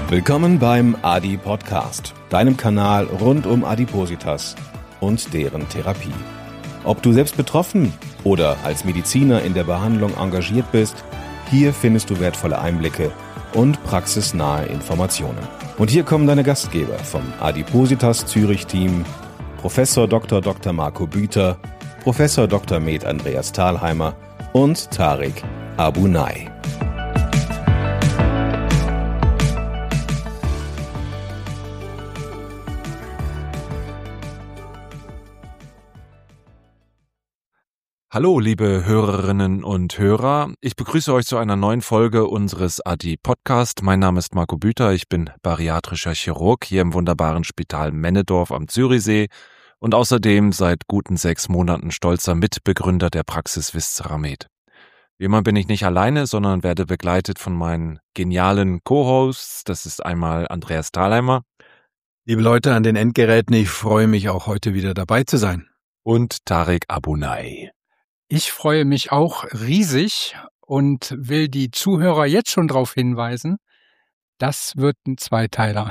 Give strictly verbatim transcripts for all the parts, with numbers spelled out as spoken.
Willkommen beim Adi Podcast, deinem Kanal rund um Adipositas und deren Therapie. Ob du selbst betroffen oder als Mediziner in der Behandlung engagiert bist, hier findest du wertvolle Einblicke und praxisnahe Informationen. Und hier kommen deine Gastgeber vom Adipositas Zürich Team, Professor Doktor Doktor Marco Büter, Professor Doktor Med Andreas Thalheimer und Tarek Abunai. Hallo, liebe Hörerinnen und Hörer. Ich begrüße euch zu einer neuen Folge unseres Adi Podcast. Mein Name ist Marco Büter. Ich bin bariatrischer Chirurg hier im wunderbaren Spital Männedorf am Zürichsee und außerdem seit guten sechs Monaten stolzer Mitbegründer der Praxis Viscera Med. Wie immer bin ich nicht alleine, sondern werde begleitet von meinen genialen Co-Hosts. Das ist einmal Andreas Thalheimer. Liebe Leute an den Endgeräten, ich freue mich auch heute wieder dabei zu sein. Und Tarek Abunai. Ich freue mich auch riesig und will die Zuhörer jetzt schon darauf hinweisen, das wird ein Zweiteiler.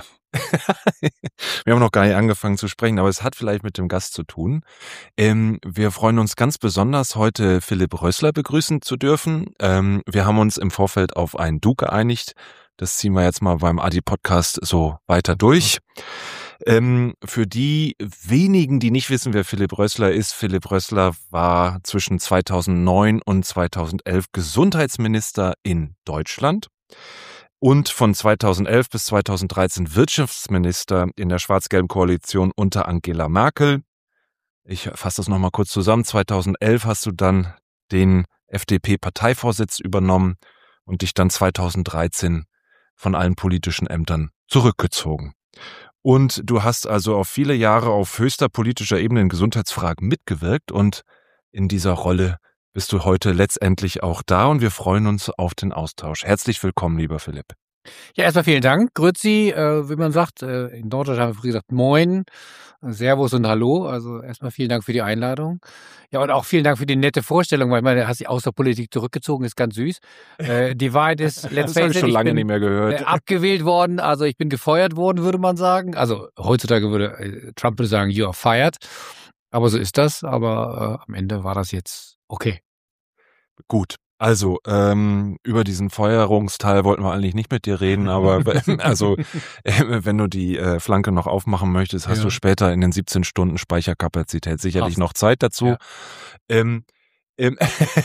Wir haben noch gar nicht angefangen zu sprechen, aber es hat vielleicht mit dem Gast zu tun. Ähm, wir freuen uns ganz besonders, heute Philipp Rössler begrüßen zu dürfen. Ähm, wir haben uns im Vorfeld auf ein Du geeinigt. Das ziehen wir jetzt mal beim Adi-Podcast so weiter durch. Ähm, für die wenigen, die nicht wissen, wer Philipp Rössler ist, Philipp Rössler war zwischen zweitausendneun und zweitausendelf Gesundheitsminister in Deutschland und von zweitausendelf bis zweitausenddreizehn Wirtschaftsminister in der schwarz-gelben Koalition unter Angela Merkel. Ich fasse das nochmal kurz zusammen. zweitausendelf hast du dann den F D P-Parteivorsitz übernommen und dich dann zweitausenddreizehn von allen politischen Ämtern zurückgezogen. Und du hast also auf viele Jahre auf höchster politischer Ebene in Gesundheitsfragen mitgewirkt und in dieser Rolle bist du heute letztendlich auch da und wir freuen uns auf den Austausch. Herzlich willkommen, lieber Philipp. Ja, erstmal vielen Dank. Grüezi, äh, wie man sagt, äh, in Deutschland haben wir früher gesagt Moin, Servus und Hallo. Also erstmal vielen Dank für die Einladung. Ja, und auch vielen Dank für die nette Vorstellung, weil ich meine, du hast dich aus der Politik zurückgezogen, ist ganz süß. Äh, die Wahrheit ist, let's das habe ich schon lange bin, nicht mehr gehört. Äh, abgewählt worden, also ich bin gefeuert worden, würde man sagen. Also heutzutage würde äh, Trump würde sagen, you are fired. Aber so ist das. Aber äh, am Ende war das jetzt okay. Gut. Also, ähm, über diesen Feuerungsteil wollten wir eigentlich nicht mit dir reden, aber also äh, wenn du die äh, Flanke noch aufmachen möchtest, hast ja. du später in den siebzehn Stunden Speicherkapazität sicherlich Ach. noch Zeit dazu. Ja. Ähm, ähm,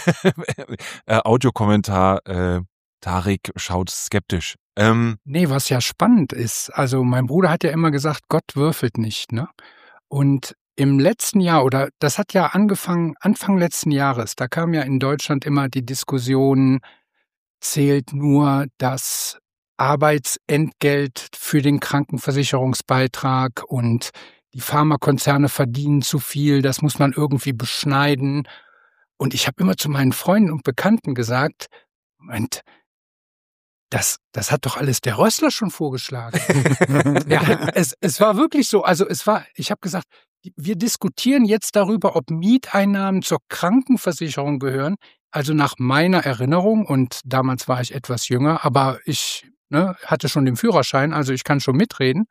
äh, Audiokommentar, äh, Tarek schaut skeptisch. Ähm, nee, was ja spannend ist, also mein Bruder hat ja immer gesagt, Gott würfelt nicht, ne? Und im letzten Jahr, oder das hat ja angefangen, Anfang letzten Jahres, da kam ja in Deutschland immer die Diskussion, zählt nur das Arbeitsentgelt für den Krankenversicherungsbeitrag und die Pharmakonzerne verdienen zu viel, das muss man irgendwie beschneiden. Und ich habe immer zu meinen Freunden und Bekannten gesagt, Moment, Das, das hat doch alles der Rössler schon vorgeschlagen. ja, es, es war wirklich so. Also es war, ich habe gesagt, wir diskutieren jetzt darüber, ob Mieteinnahmen zur Krankenversicherung gehören. Also nach meiner Erinnerung, und damals war ich etwas jünger, aber ich ne, hatte schon den Führerschein, also ich kann schon mitreden,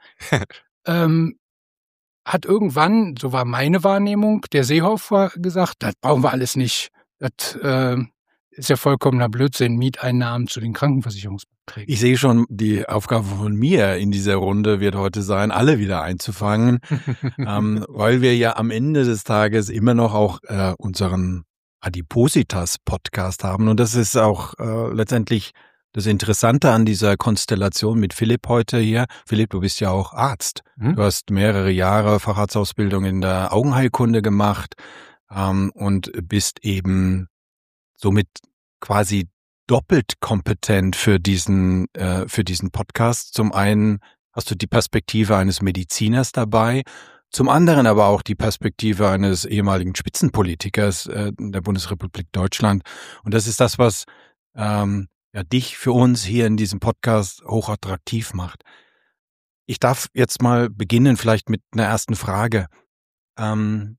ähm, hat irgendwann, so war meine Wahrnehmung, der Seehofer gesagt, das brauchen wir alles nicht. Das äh, ist ja vollkommener Blödsinn, Mieteinnahmen zu den Krankenversicherungsbeträgen. Ich sehe schon, die Aufgabe von mir in dieser Runde wird heute sein, alle wieder einzufangen, ähm, weil wir ja am Ende des Tages immer noch auch äh, unseren Adipositas-Podcast haben. Und das ist auch äh, letztendlich das Interessante an dieser Konstellation mit Philipp heute hier. Philipp, du bist ja auch Arzt. Hm? Du hast mehrere Jahre Facharztausbildung in der Augenheilkunde gemacht ähm, und bist eben somit quasi doppelt kompetent für diesen äh, für diesen Podcast. Zum einen hast du die Perspektive eines Mediziners dabei, zum anderen aber auch die Perspektive eines ehemaligen Spitzenpolitikers äh, in der Bundesrepublik Deutschland. Und das ist das, was ähm, ja dich für uns hier in diesem Podcast hochattraktiv macht. Ich darf jetzt mal beginnen, vielleicht mit einer ersten Frage. Ähm,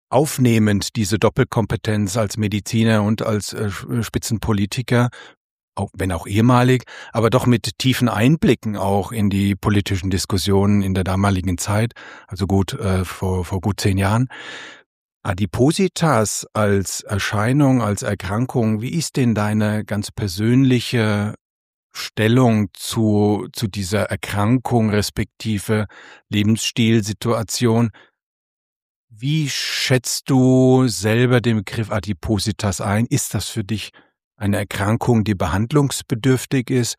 aufnehmend diese Doppelkompetenz als Mediziner und als äh, Spitzenpolitiker, auch, wenn auch ehemalig, aber doch mit tiefen Einblicken auch in die politischen Diskussionen in der damaligen Zeit, also gut äh, vor, vor gut zehn Jahren. Adipositas als Erscheinung, als Erkrankung, wie ist denn deine ganz persönliche Stellung zu, zu dieser Erkrankung respektive Lebensstilsituation? Wie schätzt du selber den Begriff Adipositas ein? Ist das für dich eine Erkrankung, die behandlungsbedürftig ist?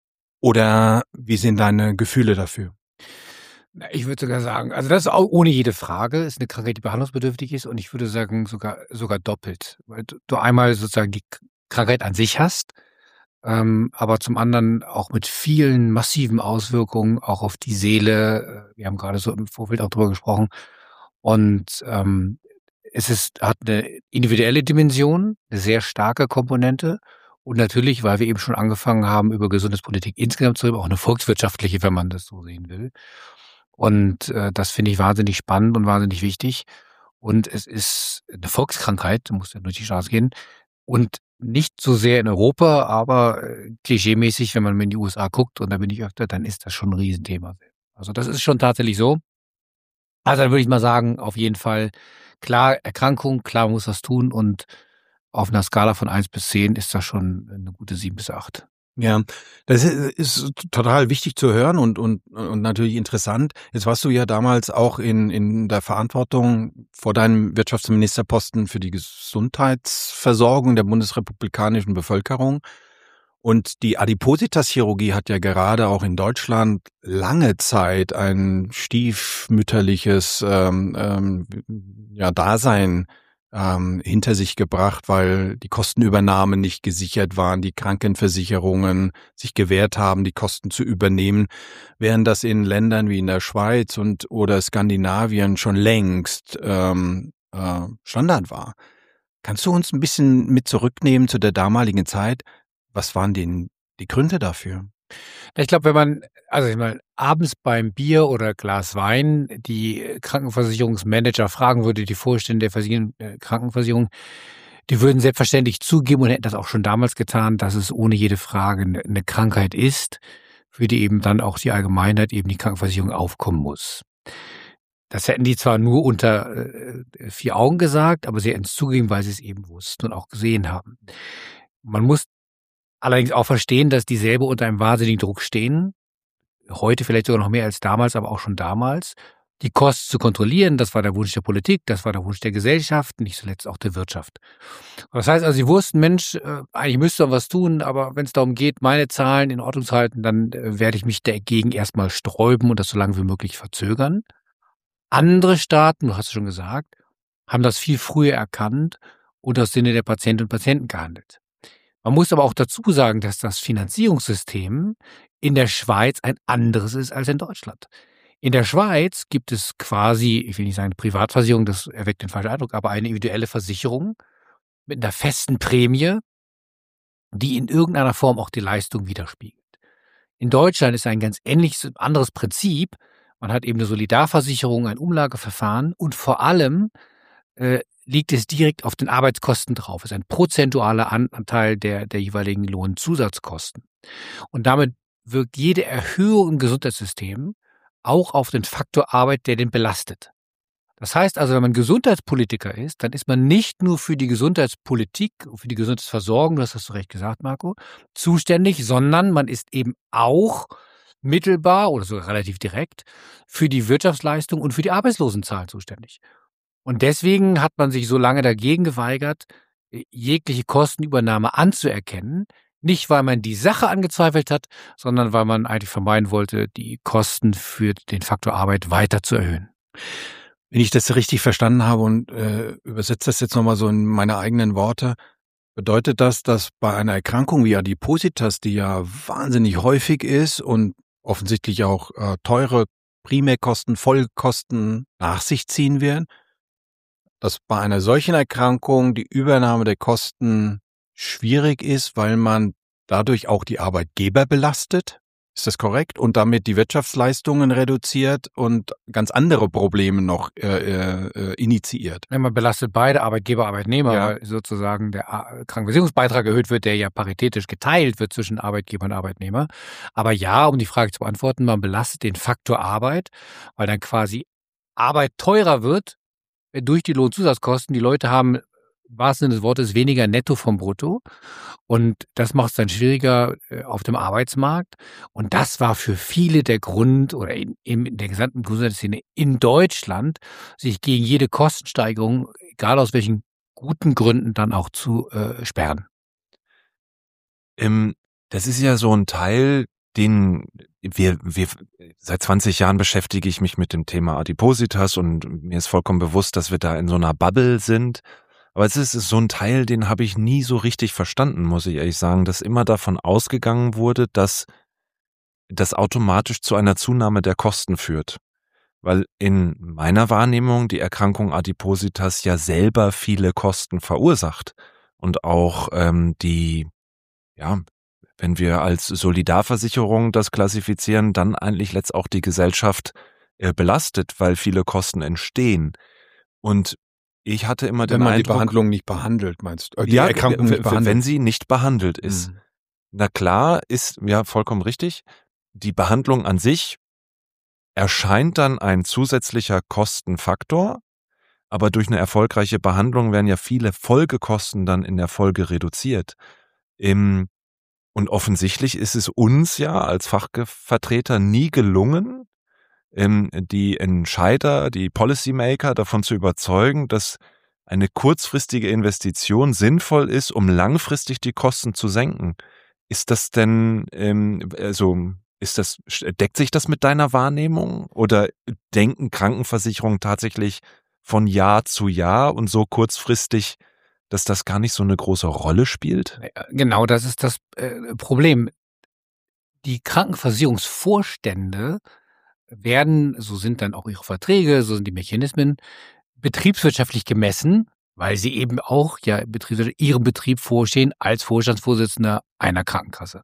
Oder wie sind deine Gefühle dafür? Ich würde sogar sagen, also das ist auch ohne jede Frage, ist eine Krankheit, die behandlungsbedürftig ist und ich würde sagen sogar sogar doppelt, weil du einmal sozusagen die Krankheit an sich hast, ähm, aber zum anderen auch mit vielen massiven Auswirkungen auch auf die Seele. Wir haben gerade so im Vorfeld auch drüber gesprochen und ähm, es ist hat eine individuelle Dimension, eine sehr starke Komponente und natürlich, weil wir eben schon angefangen haben, über Gesundheitspolitik insgesamt zu reden, auch eine volkswirtschaftliche, wenn man das so sehen will. Und äh, das finde ich wahnsinnig spannend und wahnsinnig wichtig. Und es ist eine Volkskrankheit, du musst ja durch die Straße gehen. Und nicht so sehr in Europa, aber äh, klischeemäßig, wenn man in die U S A guckt, und da bin ich öfter, dann ist das schon ein Riesenthema. Also das ist schon tatsächlich so. Also dann würde ich mal sagen, auf jeden Fall, klar, Erkrankung, klar, man muss was tun. Und auf einer Skala von eins bis zehn ist das schon eine gute sieben bis acht. Ja, das ist, ist total wichtig zu hören und, und, und natürlich interessant. Jetzt warst du ja damals auch in, in der Verantwortung vor deinem Wirtschaftsministerposten für die Gesundheitsversorgung der bundesrepublikanischen Bevölkerung. Und die Adipositas-Chirurgie hat ja gerade auch in Deutschland lange Zeit ein stiefmütterliches ähm, ähm, ja, Dasein ähm, hinter sich gebracht, weil die Kostenübernahme nicht gesichert waren, die Krankenversicherungen sich gewehrt haben, die Kosten zu übernehmen, während das in Ländern wie in der Schweiz und oder Skandinavien schon längst ähm, äh, Standard war. Kannst du uns ein bisschen mit zurücknehmen zu der damaligen Zeit? Was waren denn die Gründe dafür? Ich glaube, wenn man, also ich meine, abends beim Bier oder Glas Wein die Krankenversicherungsmanager fragen würde, die Vorstände der Versicherung, äh, Krankenversicherung, die würden selbstverständlich zugeben und hätten das auch schon damals getan, dass es ohne jede Frage eine, eine Krankheit ist, für die eben dann auch die Allgemeinheit, eben die Krankenversicherung aufkommen muss. Das hätten die zwar nur unter äh, vier Augen gesagt, aber sie hätten es zugegeben, weil sie es eben wussten und auch gesehen haben. Man muss allerdings auch verstehen, dass die selber unter einem wahnsinnigen Druck stehen. Heute vielleicht sogar noch mehr als damals, aber auch schon damals. Die Kosten zu kontrollieren, das war der Wunsch der Politik, das war der Wunsch der Gesellschaft, nicht zuletzt auch der Wirtschaft. Das heißt also, sie wussten, Mensch, äh, eigentlich müsste man was tun, aber wenn es darum geht, meine Zahlen in Ordnung zu halten, dann äh, werde ich mich dagegen erstmal sträuben und das so lange wie möglich verzögern. Andere Staaten, du hast es schon gesagt, haben das viel früher erkannt und aus Sinne der Patientinnen und Patienten gehandelt. Man muss aber auch dazu sagen, dass das Finanzierungssystem in der Schweiz ein anderes ist als in Deutschland. In der Schweiz gibt es quasi, ich will nicht sagen Privatversicherung, das erweckt den falschen Eindruck, aber eine individuelle Versicherung mit einer festen Prämie, die in irgendeiner Form auch die Leistung widerspiegelt. In Deutschland ist ein ganz ähnliches, anderes Prinzip. Man hat eben eine Solidarversicherung, ein Umlageverfahren und vor allem äh, liegt es direkt auf den Arbeitskosten drauf. Es ist ein prozentualer Anteil der, der jeweiligen Lohnzusatzkosten. Und damit wirkt jede Erhöhung im Gesundheitssystem auch auf den Faktor Arbeit, der den belastet. Das heißt also, wenn man Gesundheitspolitiker ist, dann ist man nicht nur für die Gesundheitspolitik, für die Gesundheitsversorgung, du hast das so recht gesagt, Marco, zuständig, sondern man ist eben auch mittelbar oder sogar relativ direkt für die Wirtschaftsleistung und für die Arbeitslosenzahlen zuständig. Und deswegen hat man sich so lange dagegen geweigert, jegliche Kostenübernahme anzuerkennen. Nicht, weil man die Sache angezweifelt hat, sondern weil man eigentlich vermeiden wollte, die Kosten für den Faktor Arbeit weiter zu erhöhen. Wenn ich das richtig verstanden habe und äh, übersetze das jetzt nochmal so in meine eigenen Worte, bedeutet das, dass bei einer Erkrankung wie Adipositas, die ja wahnsinnig häufig ist und offensichtlich auch äh, teure Primärkosten, Folgekosten nach sich ziehen werden, dass bei einer solchen Erkrankung die Übernahme der Kosten schwierig ist, weil man dadurch auch die Arbeitgeber belastet? Ist das korrekt? Und damit die Wirtschaftsleistungen reduziert und ganz andere Probleme noch äh, äh, initiiert. Ja, man belastet beide, Arbeitgeber, Arbeitnehmer, Ja. weil sozusagen der A- Krankenversicherungsbeitrag erhöht wird, der ja paritätisch geteilt wird zwischen Arbeitgeber und Arbeitnehmer. Aber ja, um die Frage zu beantworten, man belastet den Faktor Arbeit, weil dann quasi Arbeit teurer wird äh, durch die Lohnzusatzkosten. Die Leute haben, im wahrsten Sinne des Wortes, weniger netto vom Brutto. Und das macht es dann schwieriger äh, auf dem Arbeitsmarkt. Und das war für viele der Grund oder in, in der gesamten Gesundheitsszene in Deutschland, sich gegen jede Kostensteigerung, egal aus welchen guten Gründen, dann auch zu äh, sperren. Ähm, das ist ja so ein Teil, den wir, wir, seit zwanzig Jahren beschäftige ich mich mit dem Thema Adipositas und mir ist vollkommen bewusst, dass wir da in so einer Bubble sind. Aber es ist so ein Teil, den habe ich nie so richtig verstanden, muss ich ehrlich sagen, dass immer davon ausgegangen wurde, dass das automatisch zu einer Zunahme der Kosten führt. Weil in meiner Wahrnehmung die Erkrankung Adipositas ja selber viele Kosten verursacht und auch ähm, die, ja, wenn wir als Solidarversicherung das klassifizieren, dann eigentlich letzt auch die Gesellschaft äh, belastet, weil viele Kosten entstehen. Und ich hatte immer den Wenn man die Eindruck, Behandlung nicht behandelt, meinst du? Äh, Die ja, Erkrankung w- nicht w- behandelt. wenn sie nicht behandelt ist. Mhm. Na klar, ist ja vollkommen richtig. Die Behandlung an sich erscheint dann ein zusätzlicher Kostenfaktor, aber durch eine erfolgreiche Behandlung werden ja viele Folgekosten dann in der Folge reduziert. Im, und offensichtlich ist es uns ja als Fachvertreter nie gelungen, ähm, die Entscheider, die Policymaker davon zu überzeugen, dass eine kurzfristige Investition sinnvoll ist, um langfristig die Kosten zu senken. Ist das denn, ähm, also ist das, deckt sich das mit deiner Wahrnehmung oder denken Krankenversicherungen tatsächlich von Jahr zu Jahr und so kurzfristig, dass das gar nicht so eine große Rolle spielt? Genau, das ist das äh, Problem. Die Krankenversicherungsvorstände werden, so sind dann auch ihre Verträge, so sind die Mechanismen, betriebswirtschaftlich gemessen, weil sie eben auch ja betriebswirtschaftlich ihrem Betrieb vorstehen als Vorstandsvorsitzender einer Krankenkasse.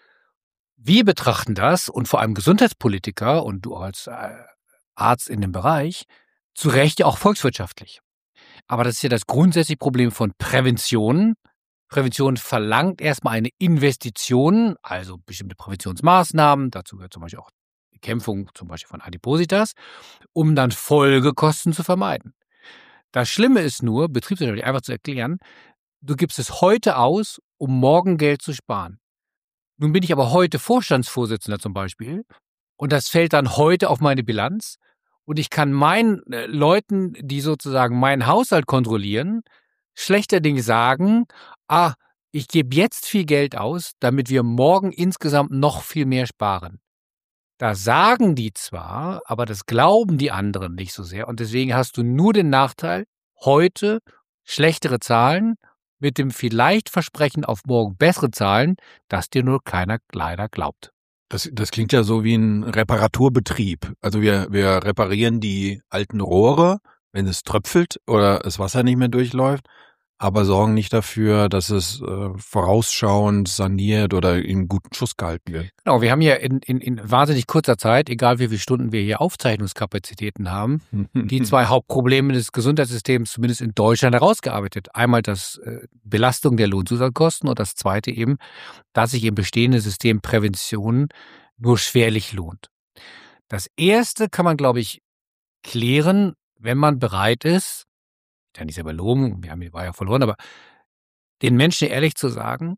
Wir betrachten das und vor allem Gesundheitspolitiker und du als äh, Arzt in dem Bereich zu Recht ja auch volkswirtschaftlich. Aber das ist ja das grundsätzliche Problem von Prävention. Prävention verlangt erstmal eine Investition, also bestimmte Präventionsmaßnahmen, dazu gehört zum Beispiel auch die Bekämpfung zum Beispiel von Adipositas, um dann Folgekosten zu vermeiden. Das Schlimme ist nur, betriebswirtschaftlich einfach zu erklären, du gibst es heute aus, um morgen Geld zu sparen. Nun bin ich aber heute Vorstandsvorsitzender zum Beispiel und das fällt dann heute auf meine Bilanz und ich kann meinen äh, Leuten, die sozusagen meinen Haushalt kontrollieren, schlechterdings sagen, ah, ich gebe jetzt viel Geld aus, damit wir morgen insgesamt noch viel mehr sparen. Das sagen die zwar, aber das glauben die anderen nicht so sehr und deswegen hast du nur den Nachteil, heute schlechtere Zahlen mit dem vielleicht Versprechen auf morgen bessere Zahlen, das dir nur keiner leider glaubt. Das, das klingt ja so wie ein Reparaturbetrieb. Also wir, wir reparieren die alten Rohre, wenn es tröpfelt oder das Wasser nicht mehr durchläuft, aber sorgen nicht dafür, dass es äh, vorausschauend saniert oder in guten Schuss gehalten wird. Genau, wir haben ja in, in, in wahnsinnig kurzer Zeit, egal wie viele Stunden wir hier Aufzeichnungskapazitäten haben, die zwei Hauptprobleme des Gesundheitssystems zumindest in Deutschland herausgearbeitet. Einmal das äh, Belastung der Lohnzusatzkosten und das zweite eben, dass sich im bestehenden System Prävention nur schwerlich lohnt. Das erste kann man, glaube ich, klären, wenn man bereit ist, ich kann nicht selber loben, wir haben die Wahl ja verloren, aber den Menschen ehrlich zu sagen,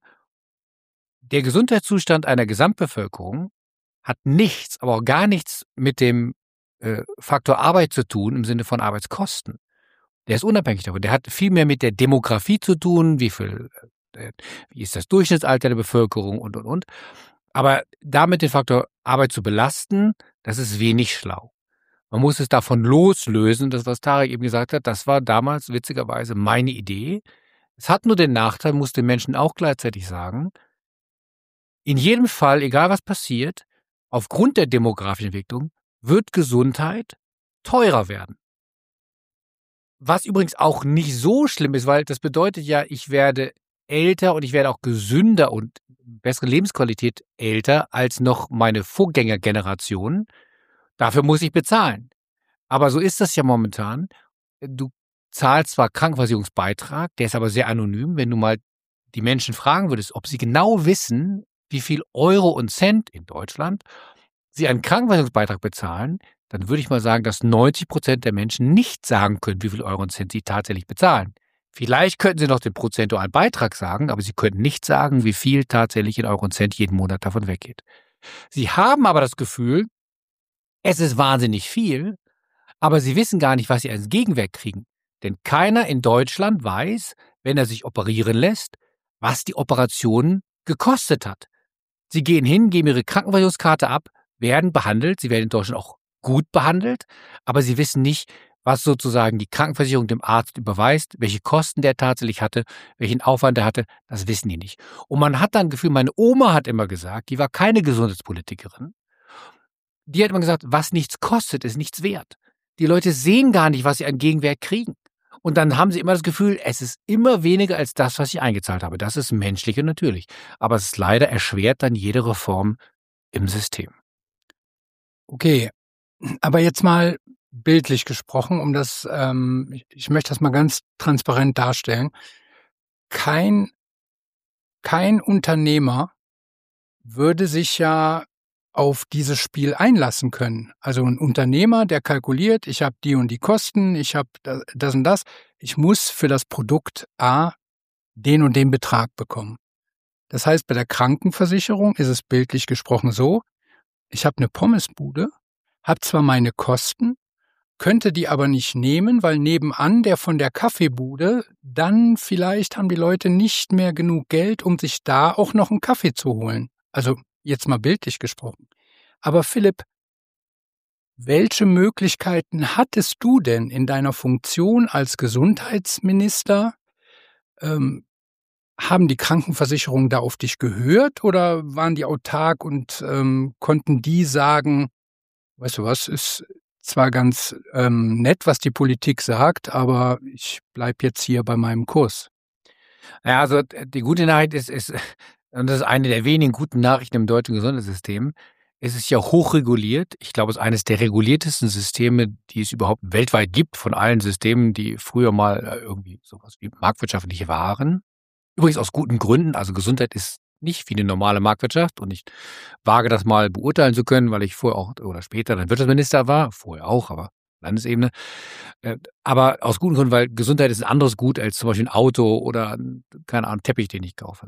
der Gesundheitszustand einer Gesamtbevölkerung hat nichts, aber auch gar nichts mit dem äh, Faktor Arbeit zu tun im Sinne von Arbeitskosten. Der ist unabhängig davon. Der hat viel mehr mit der Demografie zu tun, wie viel, äh, wie ist das Durchschnittsalter der Bevölkerung und, und, und. Aber damit den Faktor Arbeit zu belasten, das ist wenig schlau. Man muss es davon loslösen. Das, was Tarek eben gesagt hat, das war damals witzigerweise meine Idee. Es hat nur den Nachteil, muss den Menschen auch gleichzeitig sagen, in jedem Fall, egal was passiert, aufgrund der demografischen Entwicklung wird Gesundheit teurer werden. Was übrigens auch nicht so schlimm ist, weil das bedeutet ja, ich werde älter und ich werde auch gesünder und bessere Lebensqualität älter als noch meine Vorgängergeneration. Dafür muss ich bezahlen. Aber so ist das ja momentan. Du zahlst zwar Krankenversicherungsbeitrag, der ist aber sehr anonym. Wenn du mal die Menschen fragen würdest, ob sie genau wissen, wie viel Euro und Cent in Deutschland sie einen Krankenversicherungsbeitrag bezahlen, dann würde ich mal sagen, dass neunzig Prozent der Menschen nicht sagen können, wie viel Euro und Cent sie tatsächlich bezahlen. Vielleicht könnten sie noch den prozentualen Beitrag sagen, aber sie könnten nicht sagen, wie viel tatsächlich in Euro und Cent jeden Monat davon weggeht. Sie haben aber das Gefühl, es ist wahnsinnig viel, aber sie wissen gar nicht, was sie als Gegenwert kriegen. Denn keiner in Deutschland weiß, wenn er sich operieren lässt, was die Operation gekostet hat. Sie gehen hin, geben ihre Krankenversicherungskarte ab, werden behandelt, sie werden in Deutschland auch gut behandelt, aber sie wissen nicht, was sozusagen die Krankenversicherung dem Arzt überweist, welche Kosten der tatsächlich hatte, welchen Aufwand er hatte, das wissen die nicht. Und man hat dann das Gefühl, meine Oma hat immer gesagt, die war keine Gesundheitspolitikerin, die hat immer gesagt, was nichts kostet, ist nichts wert. Die Leute sehen gar nicht, was sie an Gegenwert kriegen. Und dann haben sie immer das Gefühl, es ist immer weniger als das, was ich eingezahlt habe. Das ist menschlich und natürlich. Aber es ist leider erschwert dann jede Reform im System. Okay, aber jetzt mal bildlich gesprochen, um das, ähm, ich, ich möchte das mal ganz transparent darstellen. Kein, kein Unternehmer würde sich ja auf dieses Spiel einlassen können. Also ein Unternehmer, der kalkuliert, ich habe die und die Kosten, ich habe das und das, ich muss für das Produkt A den und den Betrag bekommen. Das heißt, bei der Krankenversicherung ist es bildlich gesprochen so, ich habe eine Pommesbude, habe zwar meine Kosten, könnte die aber nicht nehmen, weil nebenan der von der Kaffeebude, dann vielleicht haben die Leute nicht mehr genug Geld, um sich da auch noch einen Kaffee zu holen. Also jetzt mal bildlich gesprochen. Aber Philipp, welche Möglichkeiten hattest du denn in deiner Funktion als Gesundheitsminister? Ähm, haben die Krankenversicherungen da auf dich gehört oder waren die autark und ähm, konnten die sagen, weißt du was, ist zwar ganz ähm, nett, was die Politik sagt, aber ich bleibe jetzt hier bei meinem Kurs? Ja, also die gute Nachricht ist, ist, und das ist eine der wenigen guten Nachrichten im deutschen Gesundheitssystem, es ist ja hochreguliert. Ich glaube, es ist eines der reguliertesten Systeme, die es überhaupt weltweit gibt, von allen Systemen, die früher mal irgendwie sowas wie marktwirtschaftlich waren. Übrigens aus guten Gründen. Also Gesundheit ist nicht wie eine normale Marktwirtschaft und ich wage das mal beurteilen zu können, weil ich vorher auch oder später dann Wirtschaftsminister war, vorher auch, aber Landesebene. Aber aus guten Gründen, weil Gesundheit ist ein anderes Gut als zum Beispiel ein Auto oder, keine Ahnung, Teppich, den ich kaufe.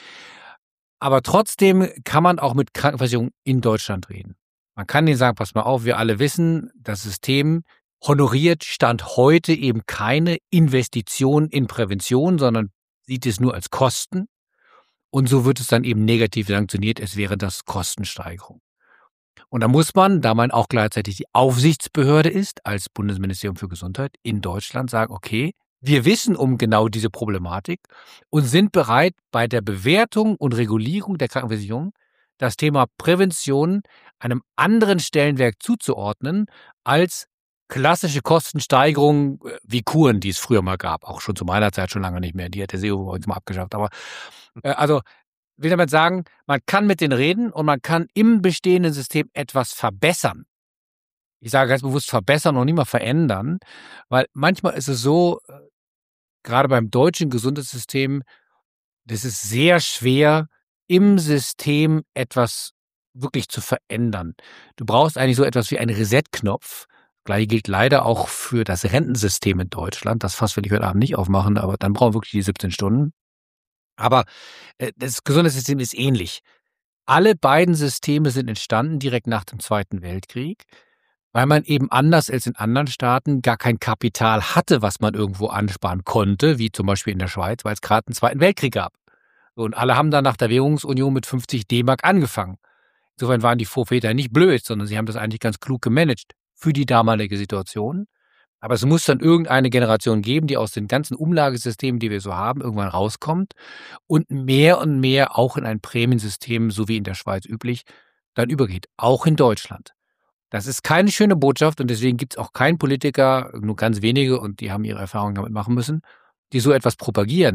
Aber trotzdem kann man auch mit Krankenversicherung in Deutschland reden. Man kann denen sagen, pass mal auf, wir alle wissen, das System honoriert Stand heute eben keine Investition in Prävention, sondern sieht es nur als Kosten. Und so wird es dann eben negativ sanktioniert, es wäre das Kostensteigerung. Und da muss man, da man auch gleichzeitig die Aufsichtsbehörde ist, als Bundesministerium für Gesundheit in Deutschland, sagen, okay, wir wissen um genau diese Problematik und sind bereit, bei der Bewertung und Regulierung der Krankenversicherung das Thema Prävention einem anderen Stellenwert zuzuordnen als klassische Kostensteigerung wie Kuren, die es früher mal gab. Auch schon zu meiner Zeit, schon lange nicht mehr. Die hat der S E O heute mal abgeschafft. Aber äh, also ich will damit sagen, man kann mit denen reden und man kann im bestehenden System etwas verbessern. Ich sage ganz bewusst verbessern und nicht mal verändern, weil manchmal ist es so, gerade beim deutschen Gesundheitssystem, das ist sehr schwer, im System etwas wirklich zu verändern. Du brauchst eigentlich so etwas wie einen Reset-Knopf. Gleich gilt leider auch für das Rentensystem in Deutschland. Das Fass will ich heute Abend nicht aufmachen, aber dann brauchen wir wirklich die siebzehn Stunden. Aber äh, das Gesundheitssystem ist ähnlich. Alle beiden Systeme sind entstanden direkt nach dem Zweiten Weltkrieg, weil man eben anders als in anderen Staaten gar kein Kapital hatte, was man irgendwo ansparen konnte, wie zum Beispiel in der Schweiz, weil es gerade einen Zweiten Weltkrieg gab. Und alle haben dann nach der Währungsunion mit fünfzig D-Mark angefangen. Insofern waren die Vorväter nicht blöd, sondern sie haben das eigentlich ganz klug gemanagt für die damalige Situation. Aber es muss dann irgendeine Generation geben, die aus den ganzen Umlagesystemen, die wir so haben, irgendwann rauskommt und mehr und mehr auch in ein Prämiensystem, so wie in der Schweiz üblich, dann übergeht. Auch in Deutschland. Das ist keine schöne Botschaft und deswegen gibt es auch keinen Politiker, nur ganz wenige, und die haben ihre Erfahrungen damit machen müssen, die so etwas propagieren.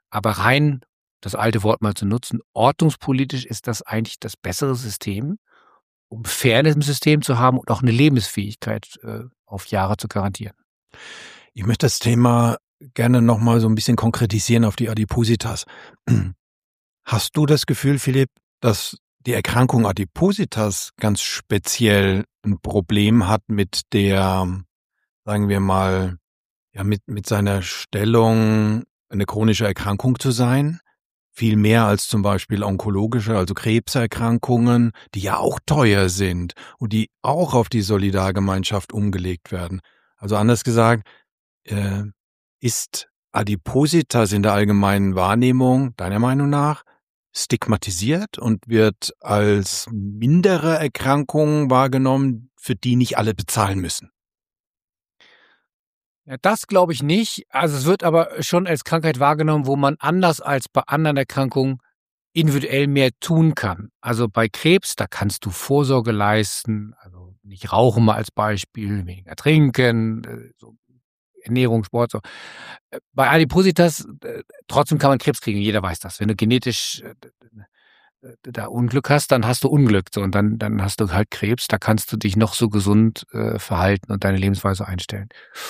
Aber rein, das alte Wort mal zu nutzen, ordnungspolitisch ist das eigentlich das bessere System, um Fairness im System zu haben und auch eine Lebensfähigkeit äh, auf Jahre zu garantieren. Ich möchte das Thema gerne nochmal so ein bisschen konkretisieren auf die Adipositas. Hast du das Gefühl, Philipp, dass die Erkrankung Adipositas ganz speziell ein Problem hat mit der, sagen wir mal, ja, mit, mit seiner Stellung, eine chronische Erkrankung zu sein? Viel mehr als zum Beispiel onkologische, also Krebserkrankungen, die ja auch teuer sind und die auch auf die Solidargemeinschaft umgelegt werden. Also anders gesagt, äh, ist Adipositas in der allgemeinen Wahrnehmung, deiner Meinung nach, stigmatisiert und wird als mindere Erkrankung wahrgenommen, für die nicht alle bezahlen müssen? Ja, das glaube ich nicht. Also es wird aber schon als Krankheit wahrgenommen, wo man anders als bei anderen Erkrankungen individuell mehr tun kann. Also bei Krebs, da kannst du Vorsorge leisten, also nicht rauchen mal als Beispiel, weniger trinken, so Ernährung, Sport, so. Bei Adipositas, trotzdem kann man Krebs kriegen, jeder weiß das. Wenn du genetisch da Unglück hast, dann hast du Unglück, so, und dann, dann hast du halt Krebs, da kannst du dich noch so gesund äh, verhalten und deine Lebensweise einstellen.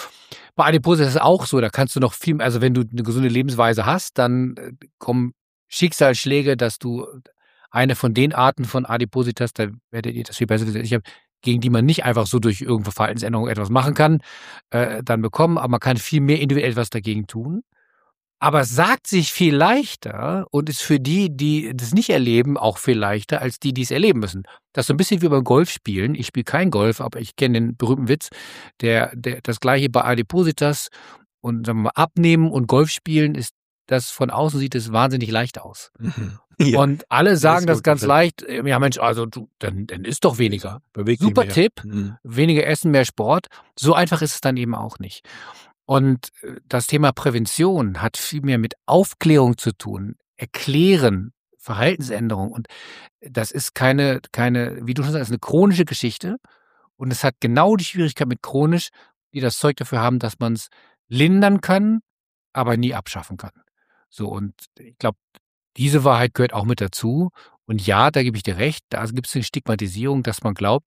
Bei Adipositas ist es auch so, da kannst du noch viel, also wenn du eine gesunde Lebensweise hast, dann äh, kommen Schicksalsschläge, dass du eine von den Arten von Adipositas, da werdet ihr das viel besser wissen, ich habe, gegen die man nicht einfach so durch irgendeine Verhaltensänderung etwas machen kann, äh, dann bekommen, aber man kann viel mehr individuell etwas dagegen tun. Aber es sagt sich viel leichter und ist für die, die das nicht erleben, auch viel leichter, als die, die es erleben müssen. Das ist so ein bisschen wie beim Golfspielen. Ich spiele kein Golf, aber ich kenne den berühmten Witz, der, der, das gleiche bei Adipositas und sagen wir mal, Abnehmen und Golfspielen ist, das von außen sieht es wahnsinnig leicht aus. Mhm. Ja, und alle sagen das, das ganz leicht, ja Mensch, also du, dann, dann isst doch weniger. Beweg Super Tipp, mhm. Weniger essen, mehr Sport. So einfach ist es dann eben auch nicht. Und das Thema Prävention hat viel mehr mit Aufklärung zu tun, Erklären, Verhaltensänderung. Und das ist keine, keine, wie du schon sagst, eine chronische Geschichte. Und es hat genau die Schwierigkeit mit chronisch, die das Zeug dafür haben, dass man es lindern kann, aber nie abschaffen kann. So, und ich glaube, diese Wahrheit gehört auch mit dazu. Und ja, da gebe ich dir recht, da gibt es eine Stigmatisierung, dass man glaubt,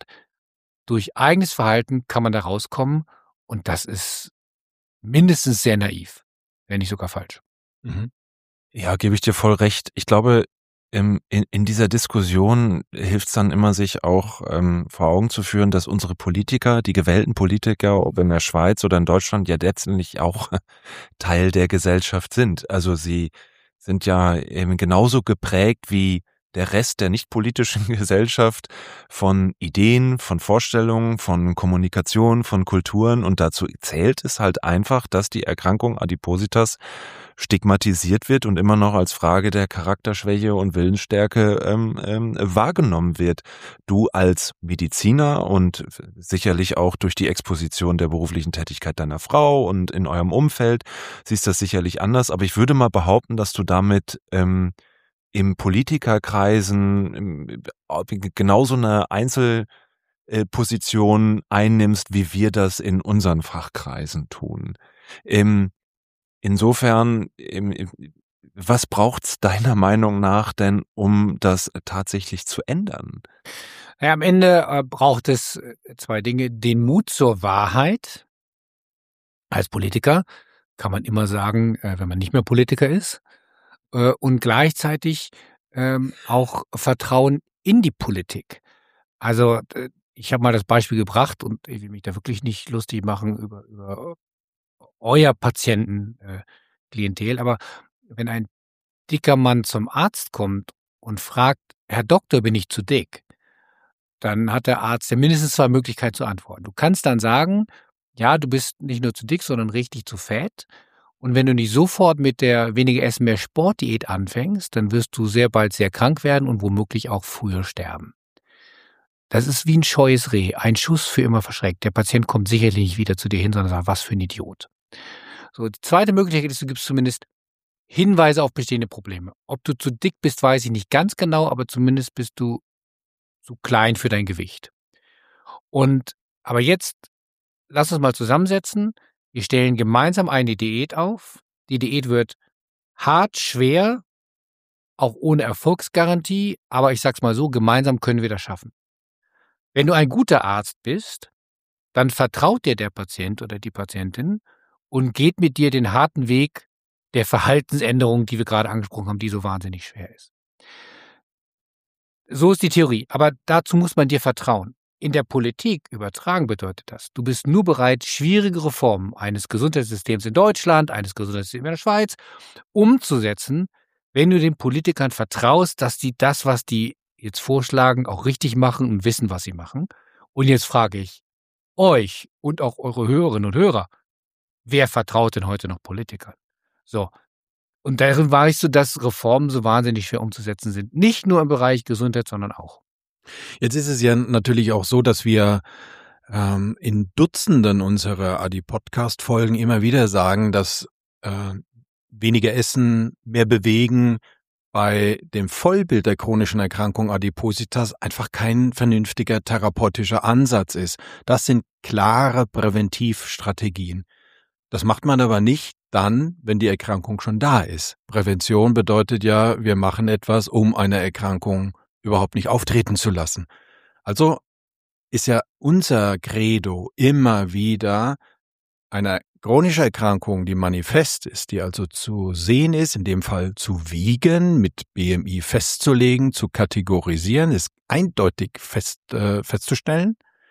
durch eigenes Verhalten kann man da rauskommen. Und das ist mindestens sehr naiv, wenn nicht sogar falsch. Mhm. Ja, gebe ich dir voll recht. Ich glaube, in, in dieser Diskussion hilft es dann immer, sich auch ähm, vor Augen zu führen, dass unsere Politiker, die gewählten Politiker, ob in der Schweiz oder in Deutschland, ja letztendlich auch Teil der Gesellschaft sind. Also sie sind ja eben genauso geprägt wie der Rest der nicht politischen Gesellschaft von Ideen, von Vorstellungen, von Kommunikation, von Kulturen, und dazu zählt es halt einfach, dass die Erkrankung Adipositas stigmatisiert wird und immer noch als Frage der Charakterschwäche und Willensstärke ähm, ähm, wahrgenommen wird. Du als Mediziner und sicherlich auch durch die Exposition der beruflichen Tätigkeit deiner Frau und in eurem Umfeld siehst das sicherlich anders, aber ich würde mal behaupten, dass du damit ähm, im Politikerkreisen genauso eine Einzelposition einnimmst, wie wir das in unseren Fachkreisen tun. Insofern, was braucht's deiner Meinung nach denn, um das tatsächlich zu ändern? Ja, am Ende braucht es zwei Dinge. Den Mut zur Wahrheit. Als Politiker kann man immer sagen, wenn man nicht mehr Politiker ist. Und gleichzeitig ähm, auch Vertrauen in die Politik. Also ich habe mal das Beispiel gebracht und ich will mich da wirklich nicht lustig machen über, über euer Patientenklientel, äh, aber wenn ein dicker Mann zum Arzt kommt und fragt, Herr Doktor, bin ich zu dick? Dann hat der Arzt ja mindestens zwei Möglichkeiten zu antworten. Du kannst dann sagen, ja, du bist nicht nur zu dick, sondern richtig zu fett. Und wenn du nicht sofort mit der weniger Essen, mehr Sport-Diät anfängst, dann wirst du sehr bald sehr krank werden und womöglich auch früher sterben. Das ist wie ein scheues Reh, ein Schuss für immer verschreckt. Der Patient kommt sicherlich nicht wieder zu dir hin, sondern sagt, was für ein Idiot. So, die zweite Möglichkeit ist, du gibst zumindest Hinweise auf bestehende Probleme. Ob du zu dick bist, weiß ich nicht ganz genau, aber zumindest bist du zu klein für dein Gewicht. Und aber jetzt lass uns mal zusammensetzen. Wir stellen gemeinsam eine Diät auf. Die Diät wird hart, schwer, auch ohne Erfolgsgarantie, aber ich sag's mal so, gemeinsam können wir das schaffen. Wenn du ein guter Arzt bist, dann vertraut dir der Patient oder die Patientin und geht mit dir den harten Weg der Verhaltensänderung, die wir gerade angesprochen haben, die so wahnsinnig schwer ist. So ist die Theorie, aber dazu muss man dir vertrauen. In der Politik übertragen bedeutet das, du bist nur bereit, schwierige Reformen eines Gesundheitssystems in Deutschland, eines Gesundheitssystems in der Schweiz umzusetzen, wenn du den Politikern vertraust, dass die das, was die jetzt vorschlagen, auch richtig machen und wissen, was sie machen. Und jetzt frage ich euch und auch eure Hörerinnen und Hörer, wer vertraut denn heute noch Politikern? So. Und darin war ich so, dass Reformen so wahnsinnig schwer umzusetzen sind. Nicht nur im Bereich Gesundheit, sondern auch. Jetzt ist es ja natürlich auch so, dass wir ähm, in Dutzenden unserer Adi-Podcast-Folgen immer wieder sagen, dass äh, weniger essen, mehr bewegen bei dem Vollbild der chronischen Erkrankung Adipositas einfach kein vernünftiger therapeutischer Ansatz ist. Das sind klare Präventivstrategien. Das macht man aber nicht dann, wenn die Erkrankung schon da ist. Prävention bedeutet ja, wir machen etwas, um eine Erkrankung überhaupt nicht auftreten zu lassen. Also ist ja unser Credo immer wieder eine chronische Erkrankung, die manifest ist, die also zu sehen ist, in dem Fall zu wiegen, mit B M I festzulegen, zu kategorisieren, ist eindeutig fest, äh, festzustellen,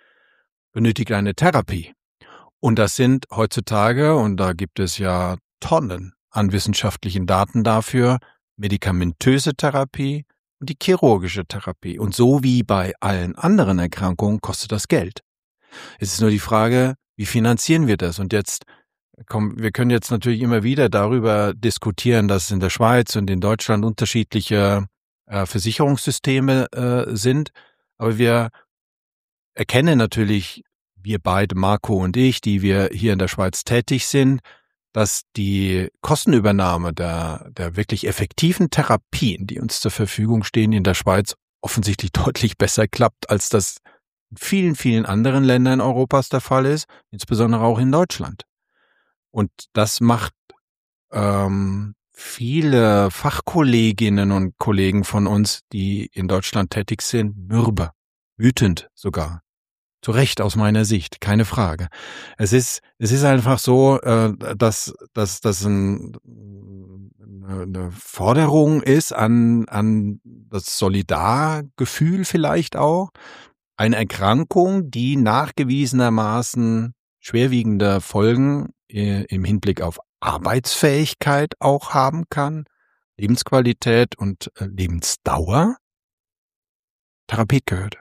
benötigt eine Therapie. Und das sind heutzutage, und da gibt es ja Tonnen an wissenschaftlichen Daten dafür, medikamentöse Therapie und die chirurgische Therapie. Und so wie bei allen anderen Erkrankungen kostet das Geld. Es ist nur die Frage, wie finanzieren wir das? Und jetzt, komm, wir können jetzt natürlich immer wieder darüber diskutieren, dass in der Schweiz und in Deutschland unterschiedliche äh, Versicherungssysteme äh, sind. Aber wir erkennen natürlich, wir beide, Marco und ich, die wir hier in der Schweiz tätig sind, dass die Kostenübernahme der, der wirklich effektiven Therapien, die uns zur Verfügung stehen, in der Schweiz offensichtlich deutlich besser klappt, als das in vielen, vielen anderen Ländern Europas der Fall ist, insbesondere auch in Deutschland. Und das macht ähm, viele Fachkolleginnen und Kollegen von uns, die in Deutschland tätig sind, mürbe, wütend sogar. Zu Recht aus meiner Sicht, keine Frage. Es ist, es ist einfach so, dass, dass das ein, eine Forderung ist an, an das Solidargefühl vielleicht auch. Eine Erkrankung, die nachgewiesenermaßen schwerwiegende Folgen im Hinblick auf Arbeitsfähigkeit auch haben kann, Lebensqualität und Lebensdauer. Therapie gehört.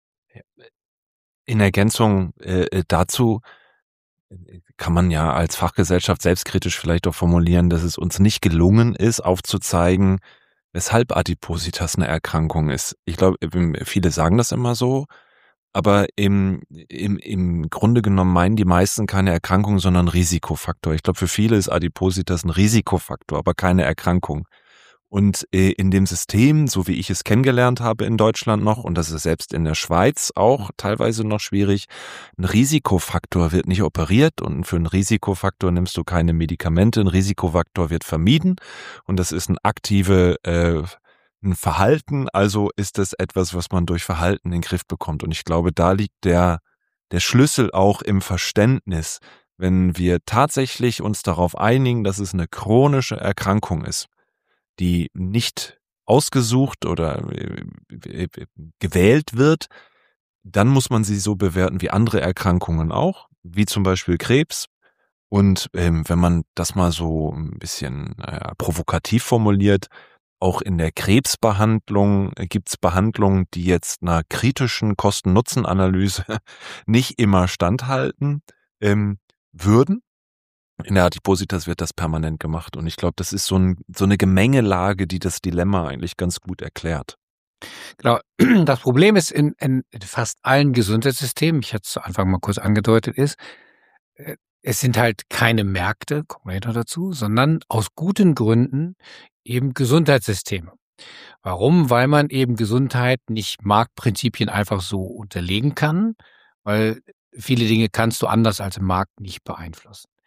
In Ergänzung äh, dazu kann man ja als Fachgesellschaft selbstkritisch vielleicht auch formulieren, dass es uns nicht gelungen ist, aufzuzeigen, weshalb Adipositas eine Erkrankung ist. Ich glaube, viele sagen das immer so, aber im, im, im Grunde genommen meinen die meisten keine Erkrankung, sondern Risikofaktor. Ich glaube, für viele ist Adipositas ein Risikofaktor, aber keine Erkrankung. Und in dem System, so wie ich es kennengelernt habe in Deutschland noch, und das ist selbst in der Schweiz auch teilweise noch schwierig, ein Risikofaktor wird nicht operiert und für einen Risikofaktor nimmst du keine Medikamente. Ein Risikofaktor wird vermieden und das ist ein aktive äh, ein Verhalten, also ist das etwas, was man durch Verhalten in den Griff bekommt. Und ich glaube, da liegt der, der Schlüssel auch im Verständnis, wenn wir tatsächlich uns darauf einigen, dass es eine chronische Erkrankung ist, die nicht ausgesucht oder gewählt wird, dann muss man sie so bewerten wie andere Erkrankungen auch, wie zum Beispiel Krebs. Und ähm, wenn man das mal so ein bisschen naja, provokativ formuliert, auch in der Krebsbehandlung gibt es Behandlungen, die jetzt einer kritischen Kosten-Nutzen-Analyse nicht immer standhalten ähm, würden. In der Adipositas wird das permanent gemacht und ich glaube, das ist so, ein, so eine Gemengelage, die das Dilemma eigentlich ganz gut erklärt. Genau. Das Problem ist in, in fast allen Gesundheitssystemen, ich hatte es zu Anfang mal kurz angedeutet, ist, es sind halt keine Märkte, kommen wir noch dazu, sondern aus guten Gründen eben Gesundheitssysteme. Warum? Weil man eben Gesundheit nicht Marktprinzipien einfach so unterlegen kann, weil viele Dinge kannst du anders als im Markt nicht beeinflussen.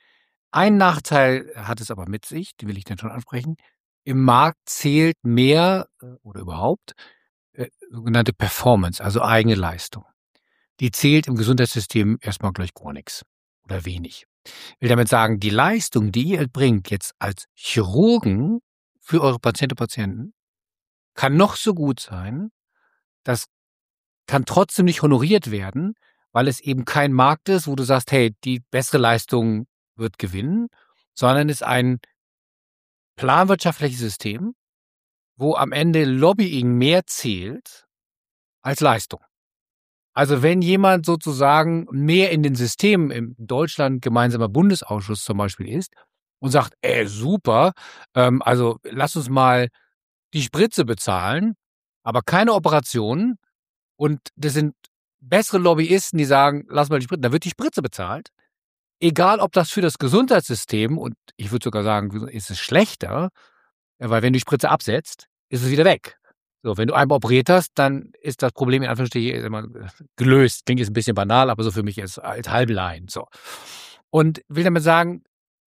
Ein Nachteil hat es aber mit sich, den will ich dann schon ansprechen. Im Markt zählt mehr äh, oder überhaupt äh, sogenannte Performance, also eigene Leistung. Die zählt im Gesundheitssystem erstmal gleich gar nichts oder wenig. Ich will damit sagen, die Leistung, die ihr bringt jetzt als Chirurgen für eure Patientinnen und Patienten, kann noch so gut sein, das kann trotzdem nicht honoriert werden, weil es eben kein Markt ist, wo du sagst, hey, die bessere Leistung wird gewinnen, sondern es ist ein planwirtschaftliches System, wo am Ende Lobbying mehr zählt als Leistung. Also wenn jemand sozusagen mehr in den Systemen im Deutschland gemeinsamer Bundesausschuss zum Beispiel ist und sagt, ey, super, ähm, also lass uns mal die Spritze bezahlen, aber keine Operationen, und das sind bessere Lobbyisten, die sagen, lass mal die Spritze, dann wird die Spritze bezahlt. Egal, ob das für das Gesundheitssystem, und ich würde sogar sagen, ist es schlechter, weil wenn du die Spritze absetzt, ist es wieder weg. So, wenn du einmal operiert hast, dann ist das Problem in Anführungsstrichen immer gelöst. Klingt jetzt ein bisschen banal, aber so für mich ist es halt halblein. So. Und will damit sagen,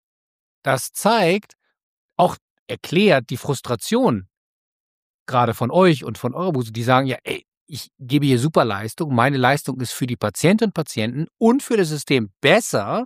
das zeigt, auch erklärt die Frustration gerade von euch und von eurer Buse, die sagen, ja, ey, ich gebe hier super Leistung, meine Leistung ist für die Patientinnen und Patienten und für das System besser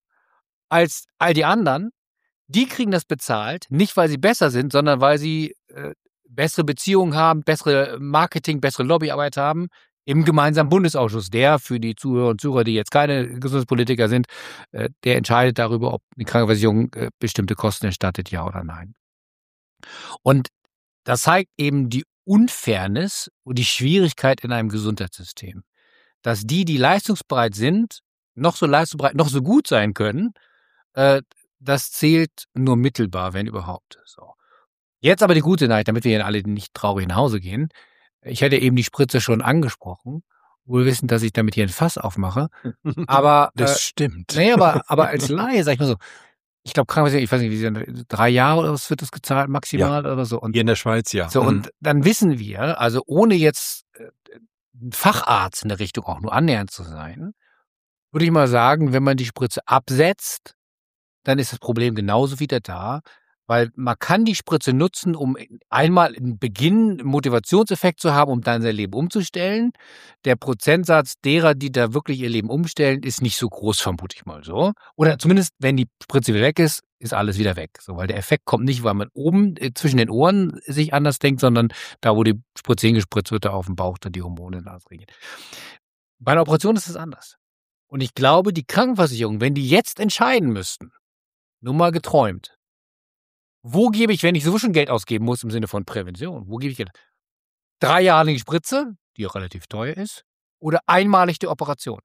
als all die anderen. Die kriegen das bezahlt, nicht weil sie besser sind, sondern weil sie äh, bessere Beziehungen haben, bessere Marketing, bessere Lobbyarbeit haben im gemeinsamen Bundesausschuss. Der, für die Zuhörer und Zuhörer, die jetzt keine Gesundheitspolitiker sind, äh, der entscheidet darüber, ob die Krankenversicherung äh, bestimmte Kosten erstattet, ja oder nein. Und das zeigt eben die Unfairness und die Schwierigkeit in einem Gesundheitssystem. Dass die, die leistungsbereit sind, noch so leistungsbereit, noch so gut sein können, äh, das zählt nur mittelbar, wenn überhaupt. So. Jetzt aber die gute Nachricht, damit wir hier alle nicht traurig nach Hause gehen. Ich hatte eben die Spritze schon angesprochen, wohl wissend, dass ich damit hier ein Fass aufmache. Aber das äh, stimmt. Naja, aber, aber als Laie, sag ich mal so, ich glaube, Krankenversicherung, ich weiß nicht, wie sie drei Jahre oder was wird das gezahlt, maximal ja. oder so. Und hier in der Schweiz, ja. So, mhm. und dann wissen wir, also ohne jetzt äh, ein Facharzt in der Richtung auch nur annähernd zu sein, würde ich mal sagen, wenn man die Spritze absetzt, dann ist das Problem genauso wieder da, weil man kann die Spritze nutzen, um einmal einen Beginn, einen Motivationseffekt zu haben, um dann sein Leben umzustellen. Der Prozentsatz derer, die da wirklich ihr Leben umstellen, ist nicht so groß, vermute ich mal so. Oder zumindest, wenn die Spritze wieder weg ist, ist alles wieder weg. So, weil der Effekt kommt nicht, weil man oben äh, zwischen den Ohren sich anders denkt, sondern da, wo die Spritze hingespritzt wird, da auf dem Bauch, da die Hormone regeln. Bei einer Operation ist es anders. Und ich glaube, die Krankenversicherung, wenn die jetzt entscheiden müssten, nur mal geträumt, wo gebe ich, wenn ich sowieso schon Geld ausgeben muss im Sinne von Prävention, wo gebe ich Geld? Drei Jahre die Spritze, die auch relativ teuer ist, oder einmalig die Operation?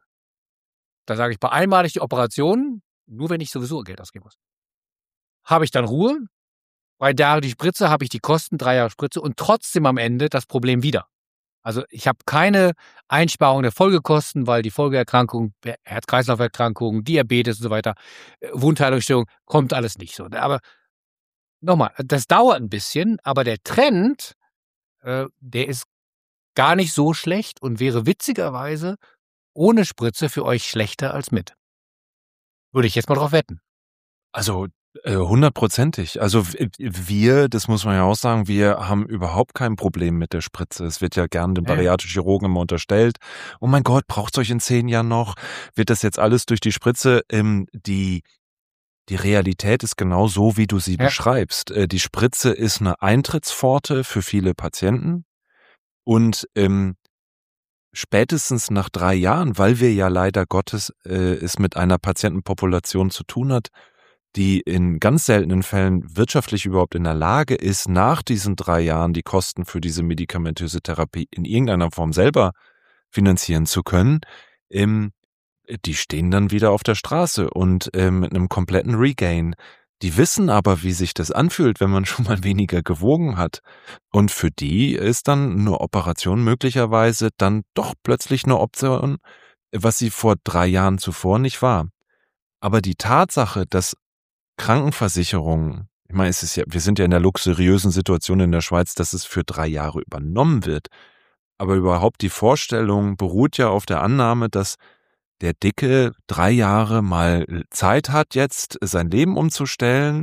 Da sage ich, bei einmalig die Operation, nur wenn ich sowieso Geld ausgeben muss. Habe ich dann Ruhe? Bei Jahre die Spritze habe ich die Kosten, drei Jahre Spritze und trotzdem am Ende das Problem wieder. Also ich habe keine Einsparung der Folgekosten, weil die Folgeerkrankungen, Herz-Kreislauf-Erkrankungen, Diabetes und so weiter, Wundheilungsstörung, kommt alles nicht so. Aber nochmal, das dauert ein bisschen, aber der Trend, äh, der ist gar nicht so schlecht und wäre witzigerweise ohne Spritze für euch schlechter als mit. Würde ich jetzt mal drauf wetten. Also hundertprozentig. Also wir, das muss man ja auch sagen, wir haben überhaupt kein Problem mit der Spritze. Es wird ja gerne den bariatrischen Chirurgen immer unterstellt. Oh mein Gott, braucht es euch in zehn Jahren noch? Wird das jetzt alles durch die Spritze? Ähm, die Die Realität ist genau so, wie du sie ja. beschreibst. Die Spritze ist eine Eintrittspforte für viele Patienten und ähm, spätestens nach drei Jahren, weil wir ja leider Gottes äh, es mit einer Patientenpopulation zu tun hat, die in ganz seltenen Fällen wirtschaftlich überhaupt in der Lage ist, nach diesen drei Jahren die Kosten für diese medikamentöse Therapie in irgendeiner Form selber finanzieren zu können, ähm, die stehen dann wieder auf der Straße und äh, mit einem kompletten Regain. Die wissen aber, wie sich das anfühlt, wenn man schon mal weniger gewogen hat. Und für die ist dann eine Operation möglicherweise dann doch plötzlich eine Option, was sie vor drei Jahren zuvor nicht war. Aber die Tatsache, dass Krankenversicherungen, ich meine, es ist ja, wir sind ja in der luxuriösen Situation in der Schweiz, dass es für drei Jahre übernommen wird. Aber überhaupt die Vorstellung beruht ja auf der Annahme, dass der Dicke drei Jahre mal Zeit hat, jetzt sein Leben umzustellen.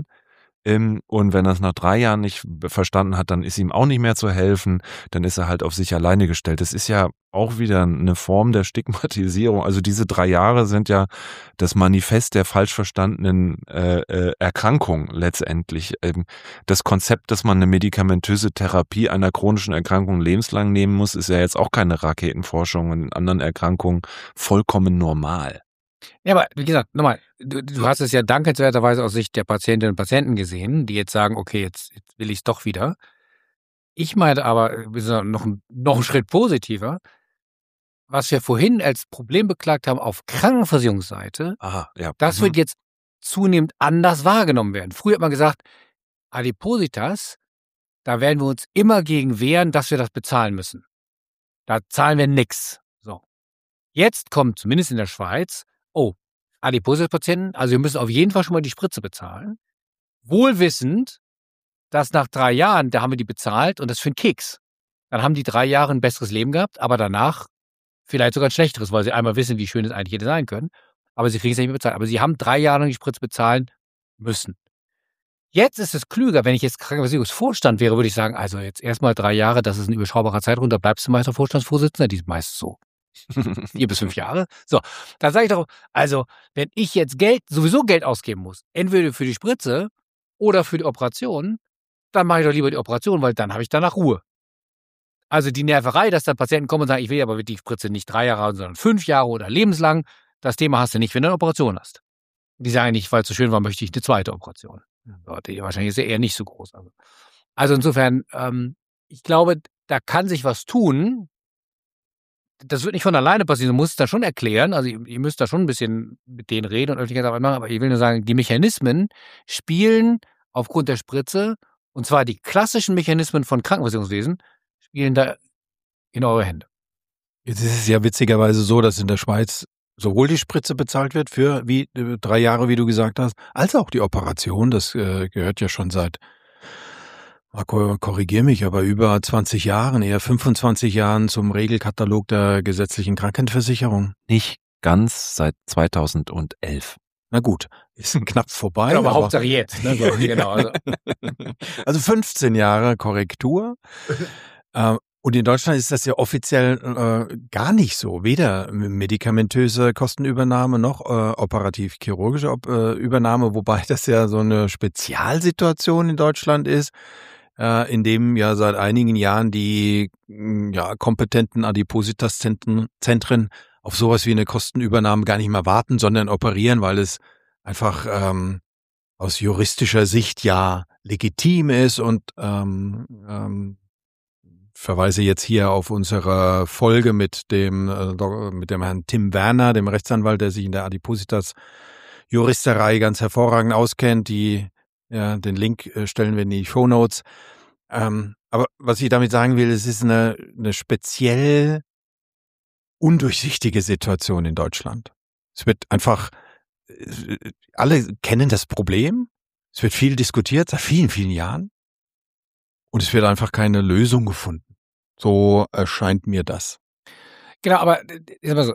Und wenn er es nach drei Jahren nicht verstanden hat, dann ist ihm auch nicht mehr zu helfen. Dann ist er halt auf sich alleine gestellt. Das ist ja auch wieder eine Form der Stigmatisierung. Also diese drei Jahre sind ja das Manifest der falsch verstandenen äh, äh, Erkrankung letztendlich. Ähm, das Konzept, dass man eine medikamentöse Therapie einer chronischen Erkrankung lebenslang nehmen muss, ist ja jetzt auch keine Raketenforschung. In anderen Erkrankungen vollkommen normal. Ja, aber wie gesagt, nochmal, du, du hast es ja dankenswerterweise aus Sicht der Patientinnen und Patienten gesehen, die jetzt sagen, okay, jetzt, jetzt will ich es doch wieder. Ich meine aber, wir sind noch, noch einen Schritt positiver, was wir vorhin als Problem beklagt haben auf Krankenversicherungsseite, Aha, ja. das Mhm. wird jetzt zunehmend anders wahrgenommen werden. Früher hat man gesagt, Adipositas, da werden wir uns immer gegen wehren, dass wir das bezahlen müssen. Da zahlen wir nix. So. Jetzt kommt zumindest in der Schweiz, oh, Adipositas-Patienten, also wir müssen auf jeden Fall schon mal die Spritze bezahlen. Wohlwissend, dass nach drei Jahren, da haben wir die bezahlt und das für einen Keks. Dann haben die drei Jahre ein besseres Leben gehabt, aber danach vielleicht sogar ein schlechteres, weil sie einmal wissen, wie schön es eigentlich hätte sein können. Aber sie kriegen es nicht mehr bezahlt. Aber sie haben drei Jahre lang die Spritze bezahlen müssen. Jetzt ist es klüger, wenn ich jetzt Krankenversicherungsvorstand wäre, würde ich sagen, also jetzt erstmal drei Jahre, das ist ein überschaubarer Zeitraum, da bleibst du meist Vorstandsvorsitzender, die ist meist so. Vier bis fünf Jahre. So, dann sage ich doch, also wenn ich jetzt Geld, sowieso Geld ausgeben muss, entweder für die Spritze oder für die Operation, dann mache ich doch lieber die Operation, weil dann habe ich danach Ruhe. Also die Nerverei, dass dann Patienten kommen und sagen, ich will aber die Spritze nicht drei Jahre, sondern fünf Jahre oder lebenslang, das Thema hast du nicht, wenn du eine Operation hast. Die sagen nicht, weil es so schön war, möchte ich eine zweite Operation. Ja, die wahrscheinlich ist ja eher nicht so groß. Also, also insofern, ähm, ich glaube, da kann sich was tun. Das wird nicht von alleine passieren. Du musst es da schon erklären. Also ihr, ihr müsst da schon ein bisschen mit denen reden und Öffentlichkeitsarbeit machen. Aber ich will nur sagen, die Mechanismen spielen aufgrund der Spritze, und zwar die klassischen Mechanismen von Krankenversicherungswesen, spielen da in eure Hände. Jetzt ist es ja witzigerweise so, dass in der Schweiz sowohl die Spritze bezahlt wird für wie äh, drei Jahre, wie du gesagt hast, als auch die Operation. Das äh, gehört ja schon seit, Marco, korrigier mich, aber über zwanzig Jahren, eher fünfundzwanzig Jahren zum Regelkatalog der gesetzlichen Krankenversicherung. Nicht ganz seit zweitausendelf. Na gut, ist knapp vorbei. Genau, aber aber Hauptsache jetzt. Ne? So, genau, also. Also fünfzehn Jahre Korrektur. äh, Und in Deutschland ist das ja offiziell äh, gar nicht so. Weder medikamentöse Kostenübernahme noch äh, operativ-chirurgische Op äh, Übernahme, wobei das ja so eine Spezialsituation in Deutschland ist, äh, in dem ja seit einigen Jahren die ja, kompetenten Adipositas-Zentren Zentren auf sowas wie eine Kostenübernahme gar nicht mehr warten, sondern operieren, weil es einfach ähm, aus juristischer Sicht ja legitim ist und ähm, ähm, verweise jetzt hier auf unsere Folge mit dem äh, mit dem Herrn Tim Werner, dem Rechtsanwalt, der sich in der Adipositas-Juristerei ganz hervorragend auskennt. Die, ja, den Link äh, stellen wir in die Shownotes. Ähm, aber was ich damit sagen will, es ist eine, eine speziell undurchsichtige Situation in Deutschland. Es wird einfach, äh, alle kennen das Problem. Es wird viel diskutiert seit vielen, vielen Jahren. Und es wird einfach keine Lösung gefunden. So erscheint mir das. Genau, aber ist aber so,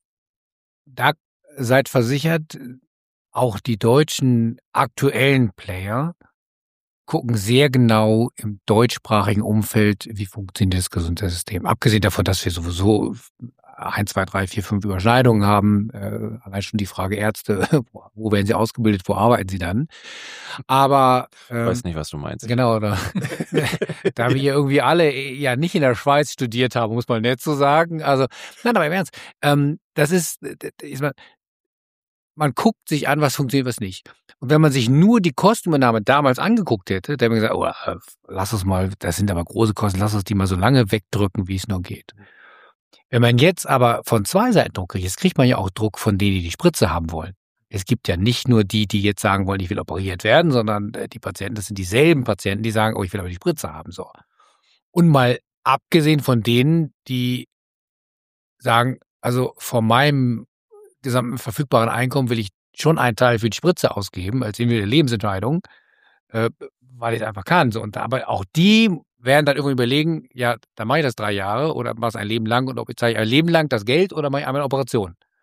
da seid versichert, auch die deutschen aktuellen Player gucken sehr genau im deutschsprachigen Umfeld, wie funktioniert das Gesundheitssystem. Abgesehen davon, dass wir sowieso eins, zwei, drei, vier, fünf Überschneidungen haben. Äh, allein schon die Frage Ärzte, wo, wo werden sie ausgebildet, wo arbeiten sie dann? Aber ähm, ich weiß nicht, was du meinst. Genau, da, da wir irgendwie alle ja nicht in der Schweiz studiert haben, muss man nett so sagen. Also, nein, aber im Ernst, ähm, das ist, ist man, man guckt sich an, was funktioniert, was nicht. Und wenn man sich nur die Kostenübernahme damals angeguckt hätte, dann hätte man gesagt, oh, lass uns mal, das sind aber große Kosten, lass uns die mal so lange wegdrücken, wie es nur geht. Wenn man jetzt aber von zwei Seiten Druck kriegt, jetzt kriegt man ja auch Druck von denen, die die Spritze haben wollen. Es gibt ja nicht nur die, die jetzt sagen wollen, ich will operiert werden, sondern die Patienten, das sind dieselben Patienten, die sagen, oh, ich will aber die Spritze haben. So. Und mal abgesehen von denen, die sagen, also von meinem gesamten verfügbaren Einkommen will ich schon einen Teil für die Spritze ausgeben, als individuelle Lebensentscheidung, äh, weil ich es einfach kann. So, und, aber auch die werden dann irgendwie überlegen, ja, dann mache ich das drei Jahre oder mache es ein Leben lang und ob ich zahle ich ein Leben lang das Geld oder mache ich einmal eine Operation.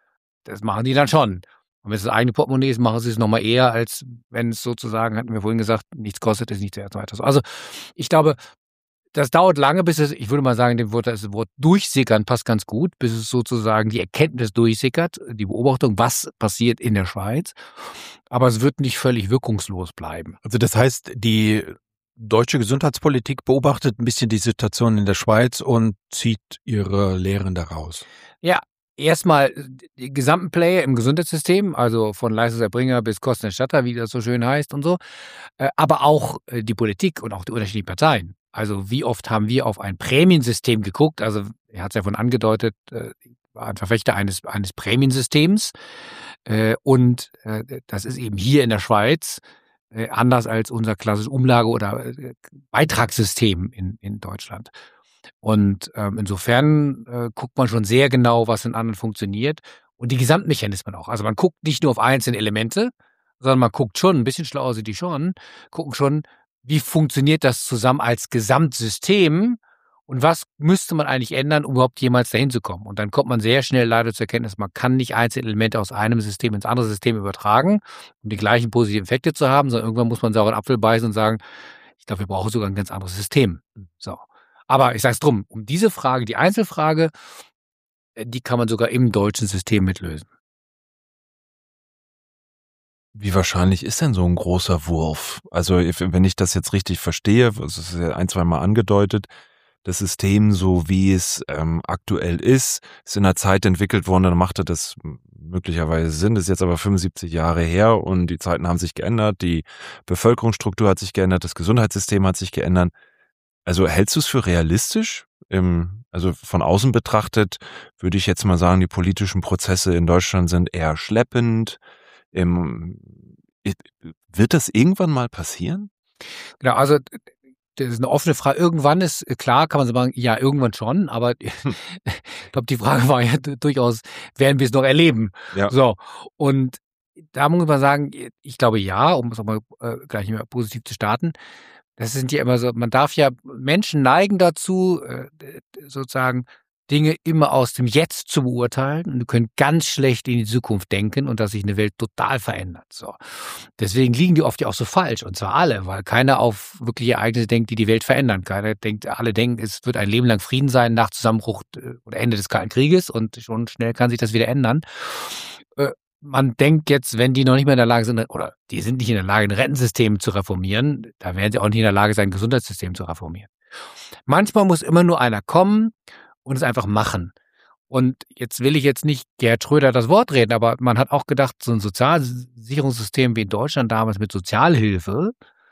das machen die dann schon. Und wenn es das eigene Portemonnaie ist, machen sie es nochmal eher, als wenn es sozusagen, hatten wir vorhin gesagt, nichts kostet, ist nichts wert und so weiter. Also ich glaube, das dauert lange, bis es, ich würde mal sagen, dem Wort, das Wort durchsickern passt ganz gut, bis es sozusagen die Erkenntnis durchsickert, die Beobachtung, was passiert in der Schweiz. Aber es wird nicht völlig wirkungslos bleiben. Also das heißt, die deutsche Gesundheitspolitik beobachtet ein bisschen die Situation in der Schweiz und zieht ihre Lehren daraus. Ja, erstmal die gesamten Player im Gesundheitssystem, also von Leistungserbringer bis Kostenerstatter, wie das so schön heißt und so, aber auch die Politik und auch die unterschiedlichen Parteien. Also wie oft haben wir auf ein Prämiensystem geguckt? Also er hat es ja von angedeutet, ich war ein Verfechter eines, eines Prämiensystems und das ist eben hier in der Schweiz anders als unser klassisches Umlage- oder Beitragssystem in, in Deutschland. Und ähm, insofern äh, guckt man schon sehr genau, was in anderen funktioniert und die Gesamtmechanismen auch. Also man guckt nicht nur auf einzelne Elemente, sondern man guckt schon, ein bisschen schlauer sind die schon, gucken schon, wie funktioniert das zusammen als Gesamtsystem und was müsste man eigentlich ändern, um überhaupt jemals dahin zu kommen. Und dann kommt man sehr schnell leider zur Erkenntnis, man kann nicht einzelne Elemente aus einem System ins andere System übertragen, um die gleichen positiven Effekte zu haben, sondern irgendwann muss man sauren Apfel beißen und sagen, ich glaube, wir brauchen sogar ein ganz anderes System. So. Aber ich sage es drum, um diese Frage, die Einzelfrage, die kann man sogar im deutschen System mitlösen. Wie wahrscheinlich ist denn so ein großer Wurf? Also wenn ich das jetzt richtig verstehe, das ist ja ein, zwei Mal angedeutet, das System, so wie es ähm, aktuell ist, ist in einer Zeit entwickelt worden, dann machte das möglicherweise Sinn. Das ist jetzt aber fünfundsiebzig Jahre her und die Zeiten haben sich geändert, die Bevölkerungsstruktur hat sich geändert, das Gesundheitssystem hat sich geändert. Also hältst du es für realistisch? Im, also von außen betrachtet würde ich jetzt mal sagen, die politischen Prozesse in Deutschland sind eher schleppend. Im, wird das irgendwann mal passieren? Genau, also das ist eine offene Frage. Irgendwann ist klar, kann man so sagen, ja, irgendwann schon, aber ich glaube, die Frage war ja durchaus, werden wir es noch erleben? Ja. So, und da muss man sagen, ich glaube ja, um es auch mal äh, gleich mal positiv zu starten, das sind ja immer so, man darf ja, Menschen neigen dazu, äh, sozusagen Dinge immer aus dem Jetzt zu beurteilen und können ganz schlecht in die Zukunft denken und dass sich eine Welt total verändert. So. Deswegen liegen die oft ja auch so falsch, und zwar alle, weil keiner auf wirkliche Ereignisse denkt, die die Welt verändern. Keiner denkt, alle denken, es wird ein Leben lang Frieden sein nach Zusammenbruch oder Ende des Kalten Krieges und schon schnell kann sich das wieder ändern. Äh, Man denkt jetzt, wenn die noch nicht mehr in der Lage sind, oder die sind nicht in der Lage, ein Rentensystem zu reformieren, da werden sie auch nicht in der Lage sein, ein Gesundheitssystem zu reformieren. Manchmal muss immer nur einer kommen und es einfach machen. Und jetzt will ich jetzt nicht Gerhard Schröder das Wort reden, aber man hat auch gedacht, so ein Sozialsicherungssystem wie in Deutschland damals mit Sozialhilfe,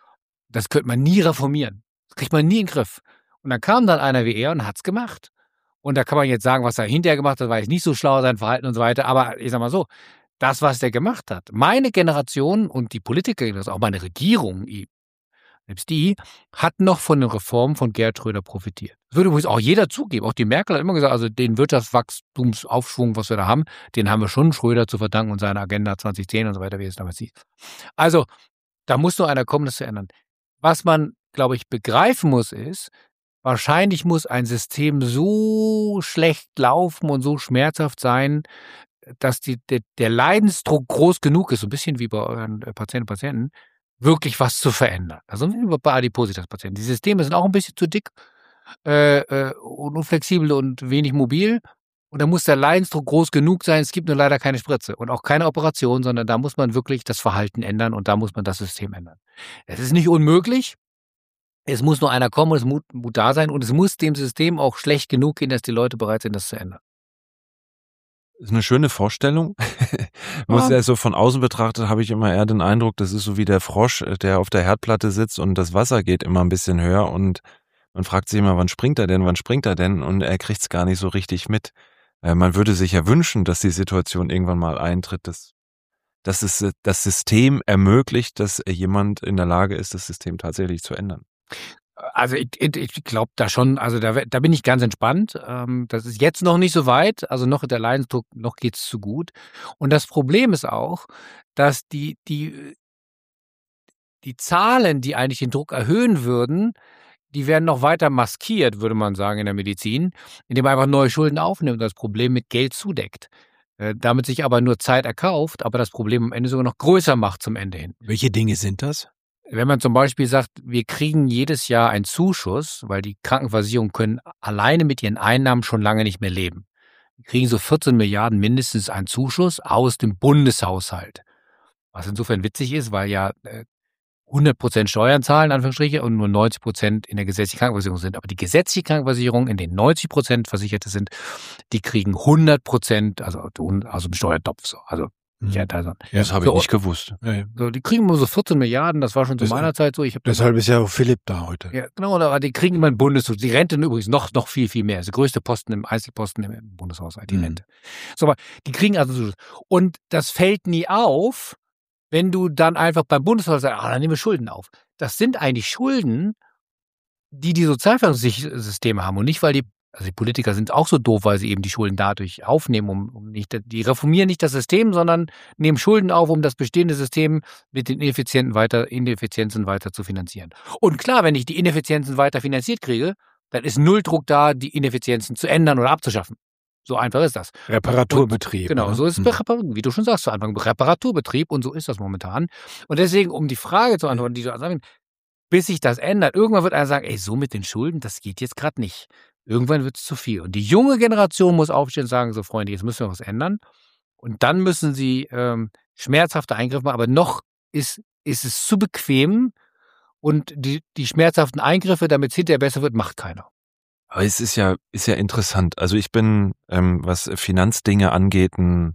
das könnte man nie reformieren. Das kriegt man nie in den Griff. Und dann kam dann einer wie er und hat's gemacht. Und da kann man jetzt sagen, was er hinterher gemacht hat, war jetzt nicht so schlau, sein Verhalten und so weiter. Aber ich sag mal so, das, was der gemacht hat, meine Generation und die Politiker, das auch meine Regierung, selbst die, hat noch von den Reformen von Gerhard Schröder profitiert. Das würde übrigens auch jeder zugeben. Auch die Merkel hat immer gesagt, also den Wirtschaftswachstumsaufschwung, was wir da haben, den haben wir schon Schröder zu verdanken und seiner Agenda zwanzig zehn und so weiter, wie es damals hieß. Also, da muss nur einer kommen, das zu ändern. Was man, glaube ich, begreifen muss, ist, wahrscheinlich muss ein System so schlecht laufen und so schmerzhaft sein, dass die, der, der Leidensdruck groß genug ist, so ein bisschen wie bei euren Patienten und Patienten, wirklich was zu verändern. Also wie bei Adipositas-Patienten. Die Systeme sind auch ein bisschen zu dick äh, äh, und unflexibel und wenig mobil. Und da muss der Leidensdruck groß genug sein. Es gibt nur leider keine Spritze und auch keine Operation, sondern da muss man wirklich das Verhalten ändern und da muss man das System ändern. Es ist nicht unmöglich. Es muss nur einer kommen und es muss, muss da sein und es muss dem System auch schlecht genug gehen, dass die Leute bereit sind, das zu ändern. Das ist eine schöne Vorstellung. Muss ja so von außen betrachtet, habe ich immer eher den Eindruck, das ist so wie der Frosch, der auf der Herdplatte sitzt und das Wasser geht immer ein bisschen höher und man fragt sich immer, wann springt er denn, wann springt er denn? Und er kriegt es gar nicht so richtig mit. Man würde sich ja wünschen, dass die Situation irgendwann mal eintritt, dass, dass es das System ermöglicht, dass jemand in der Lage ist, das System tatsächlich zu ändern. Also ich, ich glaube da schon, also da, da bin ich ganz entspannt. Ähm, das ist jetzt noch nicht so weit, also noch der Leidensdruck, noch geht's zu gut. Und das Problem ist auch, dass die, die, die Zahlen, die eigentlich den Druck erhöhen würden, die werden noch weiter maskiert, würde man sagen, in der Medizin, indem man einfach neue Schulden aufnimmt und das Problem mit Geld zudeckt. äh, damit sich aber nur Zeit erkauft, aber das Problem am Ende sogar noch größer macht zum Ende hin. Welche Dinge sind das? Wenn man zum Beispiel sagt, wir kriegen jedes Jahr einen Zuschuss, weil die Krankenversicherungen können alleine mit ihren Einnahmen schon lange nicht mehr leben. Die kriegen so vierzehn Milliarden mindestens einen Zuschuss aus dem Bundeshaushalt. Was insofern witzig ist, weil ja äh, hundert Prozent Steuern zahlen, Anführungsstriche, und nur neunzig Prozent in der gesetzlichen Krankenversicherung sind. Aber die gesetzliche Krankenversicherung, in denen neunzig Prozent Versicherte sind, die kriegen hundert Prozent, also aus dem Steuertopf. So. Also, Mhm. ja, da so. Das Ja. habe So, ich nicht gewusst. Ja, ja. so, die kriegen immer so vierzehn Milliarden, das war schon zu Das- meiner Zeit so. Ich hab das- Deshalb ist ja auch Philipp da heute. ja, genau, aber die kriegen immer einen Bundeshaushalt. Die Rente übrigens noch, noch viel, viel mehr. Das ist der größte Posten im Einzelposten im Bundeshaushalt, die Mhm. Rente. So, aber die kriegen also so. Und das fällt nie auf, wenn du dann einfach beim Bundeshaushalt sagst, ah, dann nehmen wir Schulden auf. Das sind eigentlich Schulden, die die Sozialversicherungssysteme haben und nicht, weil die, also die Politiker sind auch so doof, weil sie eben die Schulden dadurch aufnehmen, um, um nicht, die reformieren nicht das System, sondern nehmen Schulden auf, um das bestehende System mit den Ineffizienten weiter, Ineffizienzen weiter zu finanzieren. Und klar, wenn ich die Ineffizienzen weiter finanziert kriege, dann ist null Druck da, die Ineffizienzen zu ändern oder abzuschaffen. So einfach ist das. Reparaturbetrieb. Genau, oder? so ist es, Mhm. Repar- wie du schon sagst, zu Anfang Reparaturbetrieb und so ist das momentan. Und deswegen, um die Frage zu antworten, die du sagst, bis sich das ändert, irgendwann wird einer sagen, ey, so mit den Schulden, das geht jetzt gerade nicht. Irgendwann wird es zu viel. Und die junge Generation muss aufstehen und sagen, so Freunde, jetzt müssen wir was ändern. Und dann müssen sie ähm, schmerzhafte Eingriffe machen, aber noch ist, ist es zu bequem und die, die schmerzhaften Eingriffe, damit es hinterher besser wird, macht keiner. Aber es ist ja, ist ja interessant. Also ich bin, ähm, was Finanzdinge angeht, ein,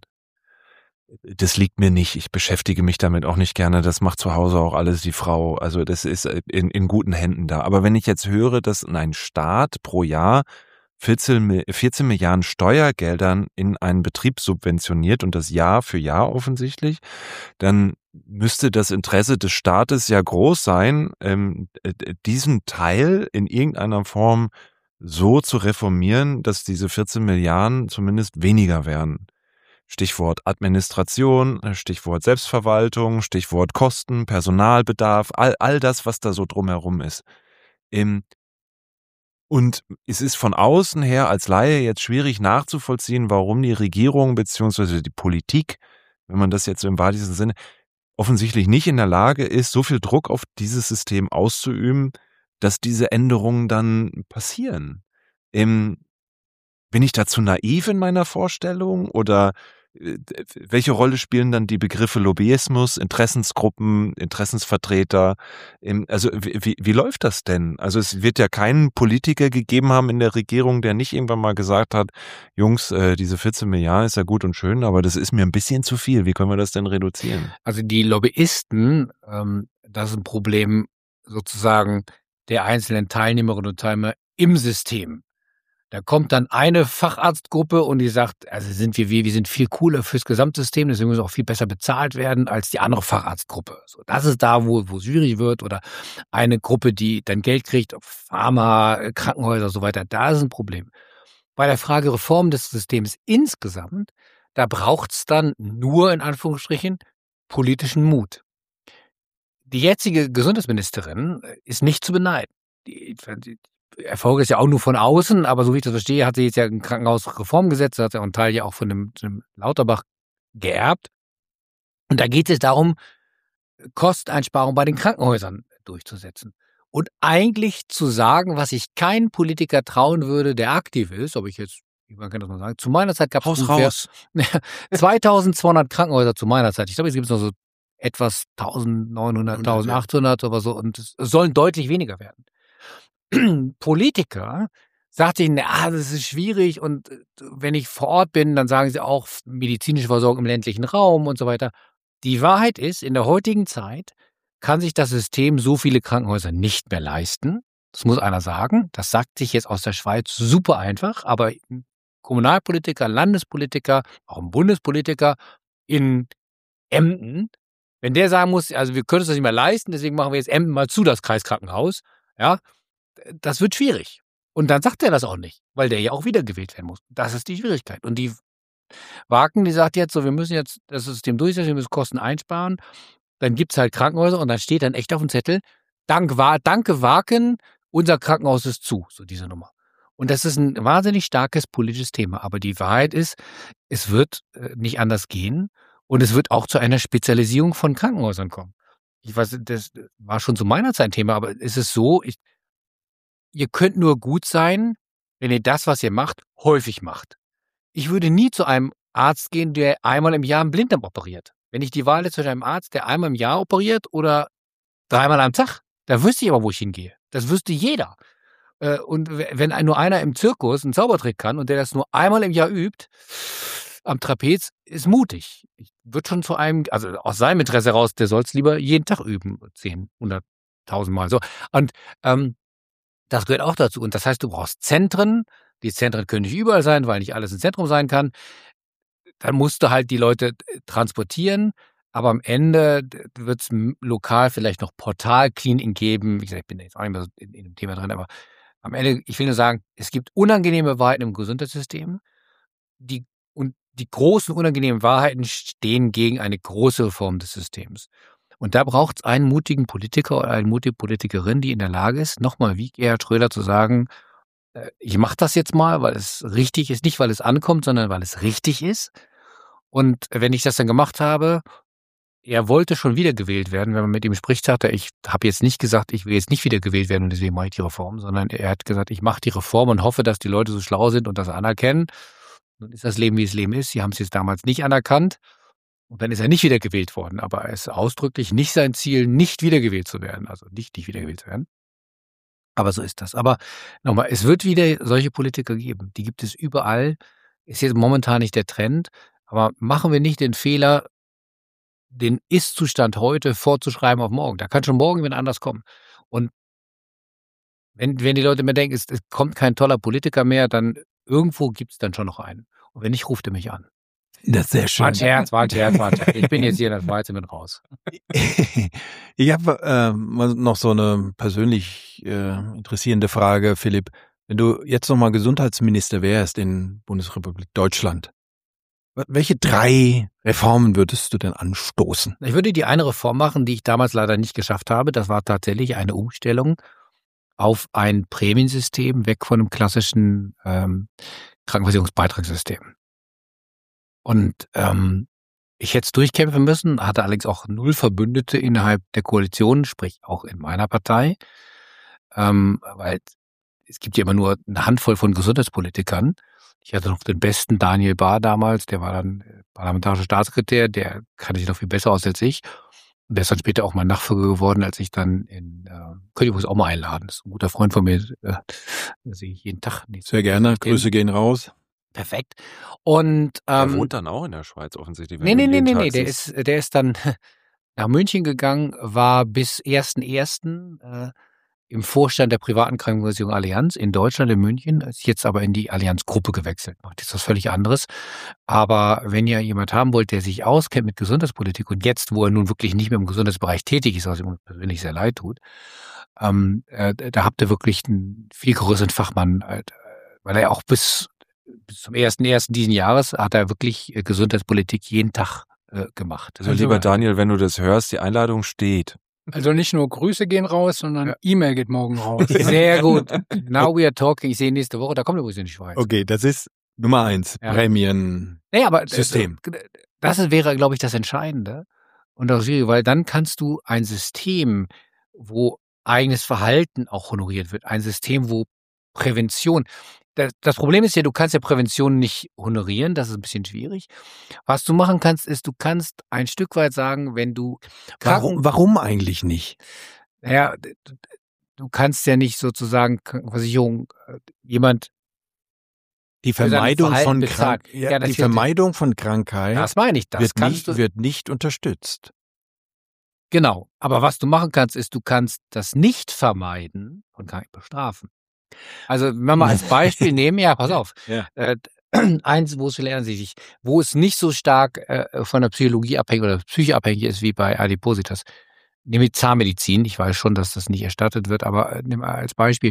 das liegt mir nicht. Ich beschäftige mich damit auch nicht gerne. Das macht zu Hause auch alles die Frau. Also das ist in, in guten Händen da. Aber wenn ich jetzt höre, dass ein Staat pro Jahr vierzehn, Mi- vierzehn Milliarden Steuergeldern in einen Betrieb subventioniert und das Jahr für Jahr offensichtlich, dann müsste das Interesse des Staates ja groß sein, ähm, äh, diesen Teil in irgendeiner Form so zu reformieren, dass diese vierzehn Milliarden zumindest weniger werden. Stichwort Administration, Stichwort Selbstverwaltung, Stichwort Kosten, Personalbedarf, all, all das, was da so drumherum ist. Ähm, Und es ist von außen her als Laie jetzt schwierig nachzuvollziehen, warum die Regierung beziehungsweise die Politik, wenn man das jetzt so im weitesten Sinne, offensichtlich nicht in der Lage ist, so viel Druck auf dieses System auszuüben, dass diese Änderungen dann passieren. Ähm, bin ich dazu naiv in meiner Vorstellung oder äh, welche Rolle spielen dann die Begriffe Lobbyismus, Interessensgruppen, Interessensvertreter? Ähm, also wie, wie, wie läuft das denn? Also es wird ja keinen Politiker gegeben haben in der Regierung, der nicht irgendwann mal gesagt hat, Jungs, äh, diese vierzehn Milliarden ist ja gut und schön, aber das ist mir ein bisschen zu viel. Wie können wir das denn reduzieren? Also die Lobbyisten, ähm, das ist ein Problem sozusagen der einzelnen Teilnehmerinnen und Teilnehmer im System. Da kommt dann eine Facharztgruppe und die sagt, also sind wir, wir, wir sind viel cooler fürs Gesamtsystem, deswegen müssen wir auch viel besser bezahlt werden als die andere Facharztgruppe. So, das ist da, wo, wo es schwierig wird. Oder eine Gruppe, die dann Geld kriegt, auf Pharma, Krankenhäuser und so weiter, da ist ein Problem. Bei der Frage Reform des Systems insgesamt, da braucht es dann nur, in Anführungsstrichen, politischen Mut. Die jetzige Gesundheitsministerin ist nicht zu beneiden. Die, die Erfolg ist ja auch nur von außen, aber so wie ich das verstehe, hat sie jetzt ja ein Krankenhausreformgesetz, hat ja auch einen Teil ja auch von dem, dem Lauterbach geerbt. Und da geht es darum, Kosteneinsparungen bei den Krankenhäusern durchzusetzen. Und eigentlich zu sagen, was ich keinem Politiker trauen würde, der aktiv ist, ob ich jetzt, man kann das mal sagen, zu meiner Zeit gab es Haus ungefähr raus. zweitausendzweihundert Krankenhäuser zu meiner Zeit. Ich glaube, es gibt noch so etwas eintausendneunhundert, eintausendachthundert oder so und es sollen deutlich weniger werden. Politiker sagt ihnen, ah, das ist schwierig und wenn ich vor Ort bin, dann sagen sie auch medizinische Versorgung im ländlichen Raum und so weiter. Die Wahrheit ist, in der heutigen Zeit kann sich das System so viele Krankenhäuser nicht mehr leisten. Das muss einer sagen. Das sagt sich jetzt aus der Schweiz super einfach, aber Kommunalpolitiker, Landespolitiker, auch ein Bundespolitiker in Emden, wenn der sagen muss, also wir können es das nicht mehr leisten, deswegen machen wir jetzt Emden mal zu, das Kreiskrankenhaus, ja, das wird schwierig. Und dann sagt er das auch nicht, weil der ja auch wiedergewählt werden muss. Das ist die Schwierigkeit. Und die Wagen, die sagt jetzt so, wir müssen jetzt das System durchsetzen, wir müssen Kosten einsparen. Dann gibt es halt Krankenhäuser und dann steht dann echt auf dem Zettel, Dank, danke Wagen, unser Krankenhaus ist zu, so diese Nummer. Und das ist ein wahnsinnig starkes politisches Thema. Aber die Wahrheit ist, es wird äh, nicht anders gehen und es wird auch zu einer Spezialisierung von Krankenhäusern kommen. Ich weiß, das war schon zu meiner Zeit ein Thema, aber es ist so, ich, ihr könnt nur gut sein, wenn ihr das, was ihr macht, häufig macht. Ich würde nie zu einem Arzt gehen, der einmal im Jahr einen Blinddarm operiert. Wenn ich die Wahl hätte zwischen einem Arzt, der einmal im Jahr operiert oder dreimal am Tag, da wüsste ich aber, wo ich hingehe. Das wüsste jeder. Äh, Und w- wenn ein- nur einer im Zirkus einen Zaubertrick kann und der das nur einmal im Jahr übt, am Trapez, ist mutig. Ich würde schon zu einem, also aus seinem Interesse heraus, der soll es lieber jeden Tag üben. Zehn, hunderttausend Mal. So. Und ähm, das gehört auch dazu. Und das heißt, du brauchst Zentren. Die Zentren können nicht überall sein, weil nicht alles ein Zentrum sein kann. Dann musst du halt die Leute äh, transportieren. Aber am Ende wird es lokal vielleicht noch Portalkliniken geben. Wie gesagt, ich bin jetzt auch nicht mehr so in, in dem Thema drin, aber am Ende, ich will nur sagen, es gibt unangenehme Wahrheiten im Gesundheitssystem. Die, und die großen unangenehmen Wahrheiten stehen gegen eine große Reform des Systems. Und da braucht es einen mutigen Politiker oder eine mutige Politikerin, die in der Lage ist, nochmal wie Gerhard Schröder zu sagen, äh, ich mache das jetzt mal, weil es richtig ist, nicht weil es ankommt, sondern weil es richtig ist. Und wenn ich das dann gemacht habe, er wollte schon wiedergewählt werden. Wenn man mit ihm spricht, sagt er, ich habe jetzt nicht gesagt, ich will jetzt nicht wiedergewählt werden und deswegen mache ich die Reform, sondern er hat gesagt, ich mache die Reform und hoffe, dass die Leute so schlau sind und das anerkennen. Nun ist das Leben, wie es Leben ist. Sie haben es jetzt damals nicht anerkannt. Und dann ist er nicht wiedergewählt worden. Aber es ist ausdrücklich nicht sein Ziel, nicht wiedergewählt zu werden. Also nicht, nicht wiedergewählt zu werden. Aber so ist das. Aber nochmal, es wird wieder solche Politiker geben. Die gibt es überall. Ist jetzt momentan nicht der Trend. Aber machen wir nicht den Fehler, den Ist-Zustand heute vorzuschreiben auf morgen. Da kann schon morgen wieder anders kommen. Und wenn, wenn die Leute mir denken, es, es kommt kein toller Politiker mehr, dann irgendwo gibt es dann schon noch einen. Und wenn nicht, ruft er mich an. Das ist sehr War schön. ein Scherz, war ein Scherz, war ein Scherz. Ich bin jetzt hier in der Schweiz und bin raus. Ich habe äh, mal noch so eine persönlich äh, interessierende Frage, Philipp. Wenn du jetzt nochmal Gesundheitsminister wärst in Bundesrepublik Deutschland, welche drei Reformen würdest du denn anstoßen? Ich würde die eine Reform machen, die ich damals leider nicht geschafft habe. Das war tatsächlich eine Umstellung auf ein Prämiensystem, weg von einem klassischen ähm, Krankenversicherungsbeitragssystem. Und ähm, ich hätte es durchkämpfen müssen, hatte allerdings auch null Verbündete innerhalb der Koalition, sprich auch in meiner Partei, ähm, weil es gibt ja immer nur eine Handvoll von Gesundheitspolitikern. Ich hatte noch den besten Daniel Bahr damals, der war dann parlamentarischer Staatssekretär, der kannte sich noch viel besser aus als ich. Und der ist dann später auch mein Nachfolger geworden, als ich dann in, äh, könnte ich übrigens auch mal einladen, das ist ein guter Freund von mir, äh, sehe ich jeden Tag. Nicht. Sehr gerne, Grüße gehen raus. Perfekt. Und ähm, Er wohnt dann auch in der Schweiz offensichtlich. wenn Nee, du nee, ihn nee, jeden nee, Tag nee, der siehst. ist, der ist dann nach München gegangen, war bis ersten ersten Äh, im Vorstand der privaten Krankenversicherung Allianz in Deutschland, in München, ist jetzt aber in die Allianz-Gruppe gewechselt. Macht jetzt was völlig anderes. Aber wenn ihr jemand haben wollt, der sich auskennt mit Gesundheitspolitik und jetzt, wo er nun wirklich nicht mehr im Gesundheitsbereich tätig ist, was ihm persönlich sehr leid tut, ähm, äh, da habt ihr wirklich einen viel größeren Fachmann, äh, weil er auch bis, bis zum ersten ersten diesen Jahres hat er wirklich äh, Gesundheitspolitik jeden Tag äh, gemacht. Also lieber Daniel, wenn du das hörst, die Einladung steht. Also nicht nur Grüße gehen raus, sondern Ja. E-Mail geht morgen raus. Sehr gut. Now we are talking. Ich sehe nächste Woche, da kommt übrigens in die Schweiz. Okay, das ist Nummer eins, Ja. Prämien. Nee, aber System. Das ist- wäre, glaube ich, das Entscheidende. Und auch schwierig, weil dann kannst du ein System, wo eigenes Verhalten auch honoriert wird, ein System, wo Prävention. Das, das Problem ist ja, du kannst ja Prävention nicht honorieren, das ist ein bisschen schwierig. Was du machen kannst, ist, du kannst ein Stück weit sagen, wenn du Warum, warum eigentlich nicht? Naja, d- d- du kannst ja nicht sozusagen Krankenversicherung, äh, jemand, Die Für sein Vermeidung Verhalten von bezahlt. Krank ja, Ja, das die wird- Vermeidung von Krankheit das meine ich, das wird, kannst nicht, du, wird nicht unterstützt. genau. Aber was du machen kannst, ist, du kannst das nicht vermeiden und gar nicht bestrafen. Also, wenn wir mal als Beispiel nehmen, ja, pass auf. Ja. Äh, eins, wo es lernen Sie sich, wo es nicht so stark äh, von der Psychologie abhängig oder Psyche abhängig ist wie bei Adipositas. Nämlich Zahnmedizin. Ich weiß schon, dass das nicht erstattet wird, aber äh, nimm mal als Beispiel.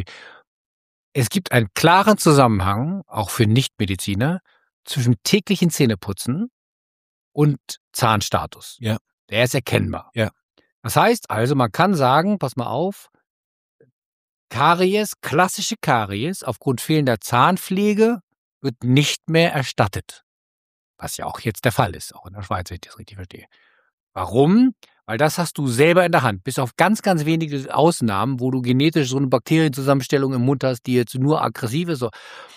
Es gibt einen klaren Zusammenhang, auch für Nichtmediziner, zwischen täglichen Zähneputzen und Zahnstatus. Ja. Der ist erkennbar. Ja. Das heißt also, man kann sagen, pass mal auf, Karies, klassische Karies, aufgrund fehlender Zahnpflege wird nicht mehr erstattet. Was ja auch jetzt der Fall ist, auch in der Schweiz, wenn ich das richtig verstehe. Warum? Weil das hast du selber in der Hand. Bis auf ganz, ganz wenige Ausnahmen, wo du genetisch so eine Bakterienzusammenstellung im Mund hast, die jetzt nur aggressiv ist. So.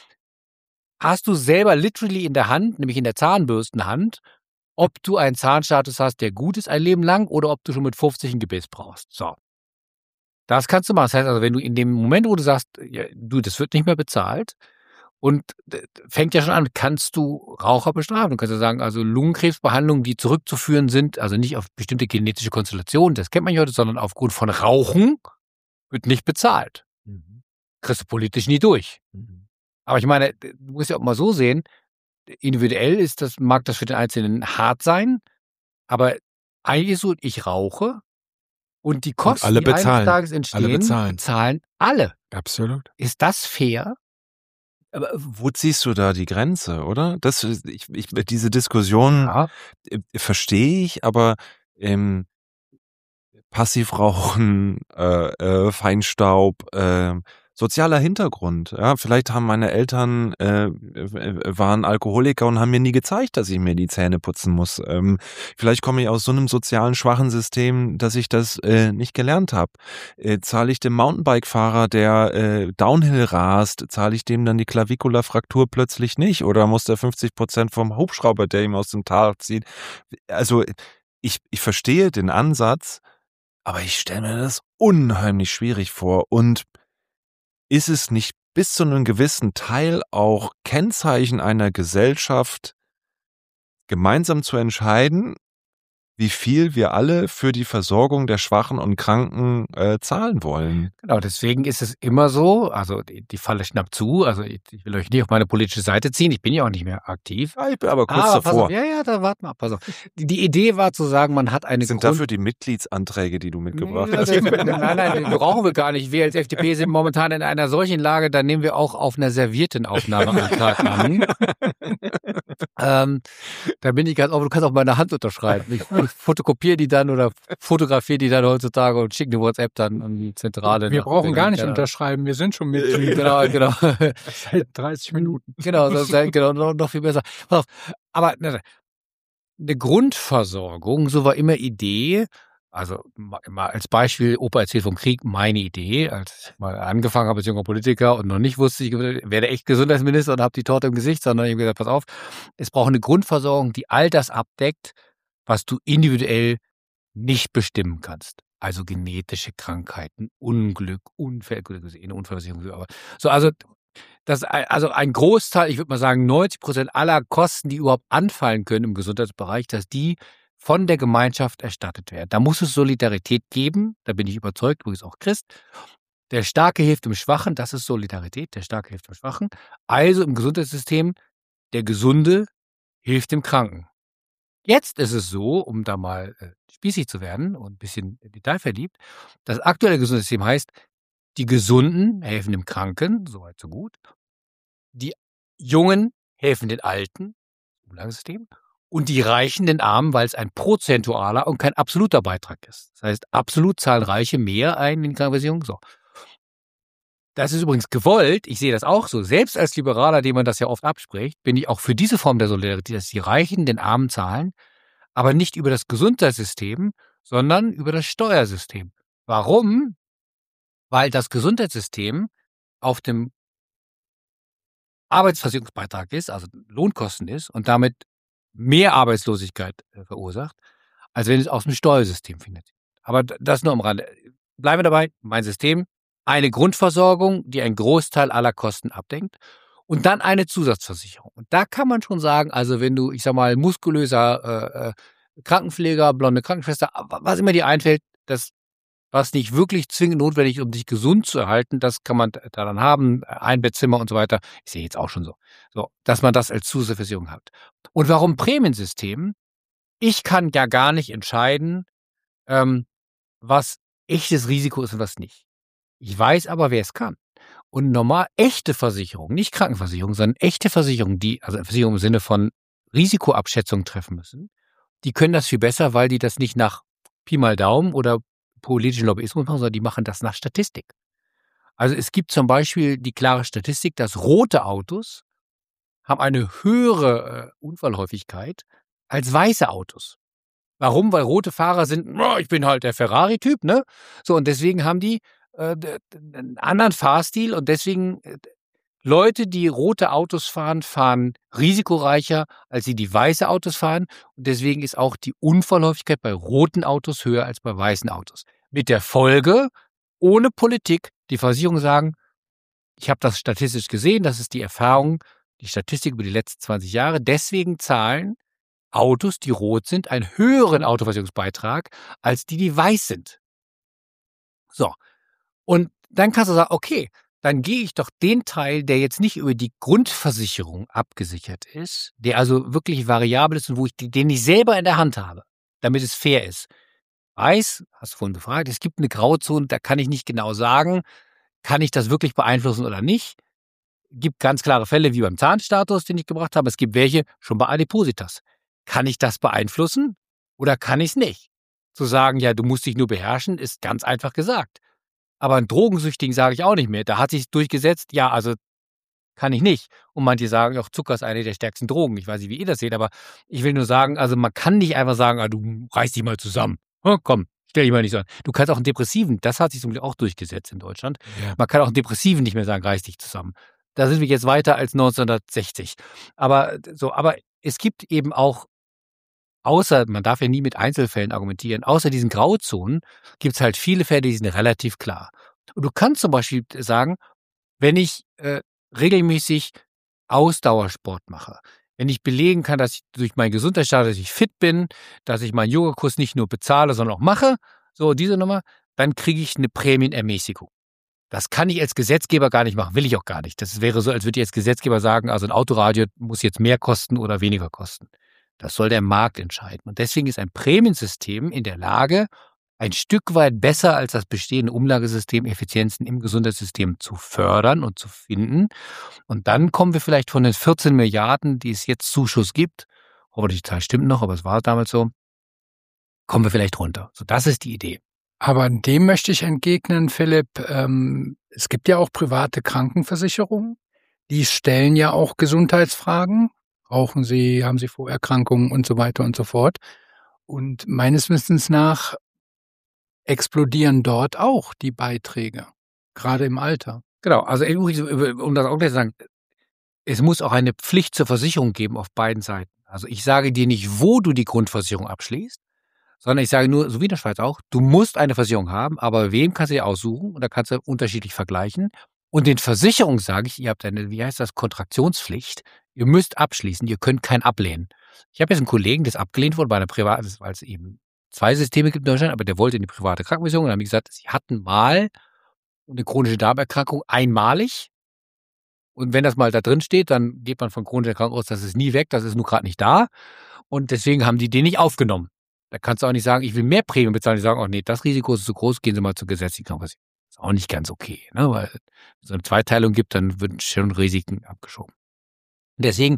Hast du selber literally in der Hand, nämlich in der Zahnbürstenhand, ob du einen Zahnstatus hast, der gut ist ein Leben lang oder ob du schon mit fünfzig ein Gebiss brauchst. So. Das kannst du machen. Das heißt also, wenn du in dem Moment, wo du sagst, ja, du, das wird nicht mehr bezahlt und äh, fängt ja schon an, kannst du Raucher bestrafen. Du kannst ja sagen, also Lungenkrebsbehandlungen, die zurückzuführen sind, also nicht auf bestimmte genetische Konstellationen, das kennt man ja heute, sondern aufgrund von Rauchen, wird nicht bezahlt. Mhm. Kriegst du politisch nie durch. Mhm. Aber ich meine, du musst ja auch mal so sehen, individuell ist das, mag das für den Einzelnen hart sein, aber eigentlich ist so, ich rauche und die Kosten, alle die eines bezahlen. Tages entstehen, Alle bezahlen. bezahlen alle. Absolut. Ist das fair? Aber wo ziehst du da die Grenze, oder? Das, ich, ich, diese Diskussion Ja. äh, verstehe ich, aber ähm, Passivrauchen, äh, äh, Feinstaub, äh, sozialer Hintergrund. Ja, vielleicht haben meine Eltern äh, äh, waren Alkoholiker und haben mir nie gezeigt, dass ich mir die Zähne putzen muss. Ähm, vielleicht komme ich aus so einem sozialen schwachen System, dass ich das äh, nicht gelernt habe. Äh, zahle ich dem Mountainbike-Fahrer, der äh, Downhill rast, zahle ich dem dann die Klavikulafraktur plötzlich nicht? Oder muss der fünfzig Prozent vom Hubschrauber, der ihm aus dem Tal zieht? Also ich, ich verstehe den Ansatz, aber ich stelle mir das unheimlich schwierig vor. Und ist es nicht bis zu einem gewissen Teil auch Kennzeichen einer Gesellschaft, gemeinsam zu entscheiden, wie viel wir alle für die Versorgung der Schwachen und Kranken äh, zahlen wollen? Genau, deswegen ist es immer so, also die, die Falle schnappt zu, also ich, ich will euch nicht auf meine politische Seite ziehen, ich bin ja auch nicht mehr aktiv. Ja, ich bin aber kurz Aber pass davor. auf, ja, ja, da warte mal, pass auf. Die, die Idee war zu sagen, man hat eine Sind Grund- dafür die Mitgliedsanträge, die du mitgebracht Ja, hast? das, nein, nein, die brauchen wir gar nicht. Wir als F D P sind momentan in einer solchen Lage, da nehmen wir auch auf einer servierten Aufnahmeantrag an. ähm, da bin ich ganz offen, du kannst auch meine Hand unterschreiben. Ich, ich fotokopiere die dann oder fotografiere die dann heutzutage und schicke eine WhatsApp dann an die Zentrale. Wir nach- brauchen gar nicht genau. unterschreiben, wir sind schon Mitglied. Genau, genau. Seit dreißig Minuten. Genau, das ist genau noch, noch viel besser. Pass auf. Aber ne, eine Grundversorgung, so war immer Idee. Also mal mal als Beispiel, Opa erzählt vom Krieg, meine Idee, als ich mal angefangen habe als junger Politiker und noch nicht wusste, ich werde echt Gesundheitsminister und habe die Torte im Gesicht, sondern ich habe gesagt, pass auf, es braucht eine Grundversorgung, die all das abdeckt, was du individuell nicht bestimmen kannst. Also genetische Krankheiten, Unglück, Unfälle, gut, das ist eh eine Unfallversicherung, aber so, also das, also ein Großteil, ich würde mal sagen neunzig Prozent aller Kosten, die überhaupt anfallen können im Gesundheitsbereich, dass die von der Gemeinschaft erstattet werden. Da muss es Solidarität geben, da bin ich überzeugt, übrigens auch Christ. Der Starke hilft dem Schwachen, das ist Solidarität, der Starke hilft dem Schwachen. Also im Gesundheitssystem, der Gesunde hilft dem Kranken. Jetzt ist es so, um da mal äh, spießig zu werden und ein bisschen detailverliebt, das aktuelle Gesundheitssystem heißt, die Gesunden helfen dem Kranken, soweit so gut. Die Jungen helfen den Alten, Umlagesystem. Und die Reichen den Armen, weil es ein prozentualer und kein absoluter Beitrag ist. Das heißt, absolut zahlen Reiche mehr ein in die Krankenversicherung. So. Das ist übrigens gewollt. Ich sehe das auch so. Selbst als Liberaler, dem man das ja oft abspricht, bin ich auch für diese Form der Solidarität, dass die Reichen den Armen zahlen, aber nicht über das Gesundheitssystem, sondern über das Steuersystem. Warum? Weil das Gesundheitssystem auf dem Arbeitsversicherungsbeitrag ist, also Lohnkosten ist und damit mehr Arbeitslosigkeit äh, verursacht, als wenn es aus dem Steuersystem finanziert. Aber d- das nur am Rande. Bleiben wir dabei, mein System, eine Grundversorgung, die einen Großteil aller Kosten abdenkt und dann eine Zusatzversicherung. Und da kann man schon sagen, also wenn du, ich sag mal, muskulöser äh, äh, Krankenpfleger, blonde Krankenschwester, was immer dir einfällt, das was nicht wirklich zwingend notwendig ist, um dich gesund zu erhalten, das kann man da dann haben, ein Bettzimmer und so weiter. Ich sehe jetzt auch schon so. So, dass man das als Zusatzversicherung hat. Und warum Prämiensystem? Ich kann ja gar nicht entscheiden, ähm, was echtes Risiko ist und was nicht. Ich weiß aber, wer es kann. Und normal echte Versicherungen, nicht Krankenversicherungen, sondern echte Versicherungen, die, also Versicherungen im Sinne von Risikoabschätzung treffen müssen, die können das viel besser, weil die das nicht nach Pi mal Daumen oder politischen Lobbyismus machen, sondern die machen das nach Statistik. Also es gibt zum Beispiel die klare Statistik, dass rote Autos haben eine höhere äh, Unfallhäufigkeit als weiße Autos. Warum? Weil rote Fahrer sind, "Oh, ich bin halt der Ferrari-Typ, ne? So, und deswegen haben die äh, d- d- einen anderen Fahrstil und deswegen äh, Leute, die rote Autos fahren, fahren risikoreicher, als sie die weiße Autos fahren. Und deswegen ist auch die Unfallhäufigkeit bei roten Autos höher als bei weißen Autos. Mit der Folge, ohne Politik, die Versicherungen sagen, ich habe das statistisch gesehen, das ist die Erfahrung, die Statistik über die letzten zwanzig Jahre. Deswegen zahlen Autos, die rot sind, einen höheren Autoversicherungsbeitrag als die, die weiß sind. So. Und dann kannst du sagen, okay, dann gehe ich doch den Teil, der jetzt nicht über die Grundversicherung abgesichert ist, der also wirklich variabel ist und wo ich den ich selber in der Hand habe, damit es fair ist. Weiß, hast du vorhin gefragt, es gibt eine Grauzone, da kann ich nicht genau sagen, kann ich das wirklich beeinflussen oder nicht. Gibt ganz klare Fälle wie beim Zahnstatus, den ich gebracht habe. Es gibt welche schon bei Adipositas. Kann ich das beeinflussen oder kann ich es nicht? Zu sagen, ja, du musst dich nur beherrschen, ist ganz einfach gesagt. Aber einen Drogensüchtigen sage ich auch nicht mehr. Da hat sich durchgesetzt, ja, also kann ich nicht. Und manche sagen, auch Zucker ist eine der stärksten Drogen. Ich weiß nicht, wie ihr das seht, aber ich will nur sagen, also man kann nicht einfach sagen, ah, du reiß dich mal zusammen. Oh, komm, stell dich mal nicht so an. Du kannst auch einen Depressiven, das hat sich zum Glück auch durchgesetzt in Deutschland. Ja. Man kann auch einen Depressiven nicht mehr sagen, reiß dich zusammen. Da sind wir jetzt weiter als neunzehnhundertsechzig. Aber so, aber es gibt eben auch, außer, man darf ja nie mit Einzelfällen argumentieren, außer diesen Grauzonen gibt es halt viele Fälle, die sind relativ klar. Und du kannst zum Beispiel sagen, wenn ich äh, regelmäßig Ausdauersport mache, wenn ich belegen kann, dass ich durch meinen Gesundheitsstatus, dass ich fit bin, dass ich meinen Yogakurs nicht nur bezahle, sondern auch mache, so diese Nummer, dann kriege ich eine Prämienermäßigung. Das kann ich als Gesetzgeber gar nicht machen, will ich auch gar nicht. Das wäre so, als würde ich als Gesetzgeber sagen, also ein Autoradio muss jetzt mehr kosten oder weniger kosten. Das soll der Markt entscheiden. Und deswegen ist ein Prämiensystem in der Lage, ein Stück weit besser als das bestehende Umlagesystem Effizienzen im Gesundheitssystem zu fördern und zu finden. Und dann kommen wir vielleicht von den vierzehn Milliarden, die es jetzt Zuschuss gibt, hoffentlich die Zahl stimmt noch, aber es war damals so, kommen wir vielleicht runter. So, das ist die Idee. Aber dem möchte ich entgegnen, Philipp, ähm, es gibt ja auch private Krankenversicherungen, die stellen ja auch Gesundheitsfragen. Rauchen Sie, haben Sie Vorerkrankungen und so weiter und so fort. Und meines Wissens nach explodieren dort auch die Beiträge, gerade im Alter. Genau, also um das auch gleich zu sagen, es muss auch eine Pflicht zur Versicherung geben auf beiden Seiten. Also ich sage dir nicht, wo du die Grundversicherung abschließt, sondern ich sage nur, so wie in der Schweiz auch, du musst eine Versicherung haben, aber wem kannst du dir aussuchen und da kannst du unterschiedlich vergleichen. Und den Versicherungen sage ich, ihr habt eine, wie heißt das, Kontraktionspflicht. Ihr müsst abschließen, ihr könnt keinen ablehnen. Ich habe jetzt einen Kollegen, der ist abgelehnt worden bei einer privaten, weil es eben zwei Systeme gibt in Deutschland, aber der wollte in die private Krankenversicherung und dann haben die gesagt, sie hatten mal eine chronische Darmerkrankung einmalig. Und wenn das mal da drin steht, dann geht man von chronischer Erkrankung aus, das ist nie weg, das ist nur gerade nicht da. Und deswegen haben die den nicht aufgenommen. Da kannst du auch nicht sagen, ich will mehr Prämien bezahlen. Die sagen auch, nee, das Risiko ist zu groß, gehen Sie mal zur gesetzlichen Krankenversicherung. Ist auch nicht ganz okay, ne? Weil wenn es eine Zweiteilung gibt, dann werden schon Risiken abgeschoben. Und deswegen,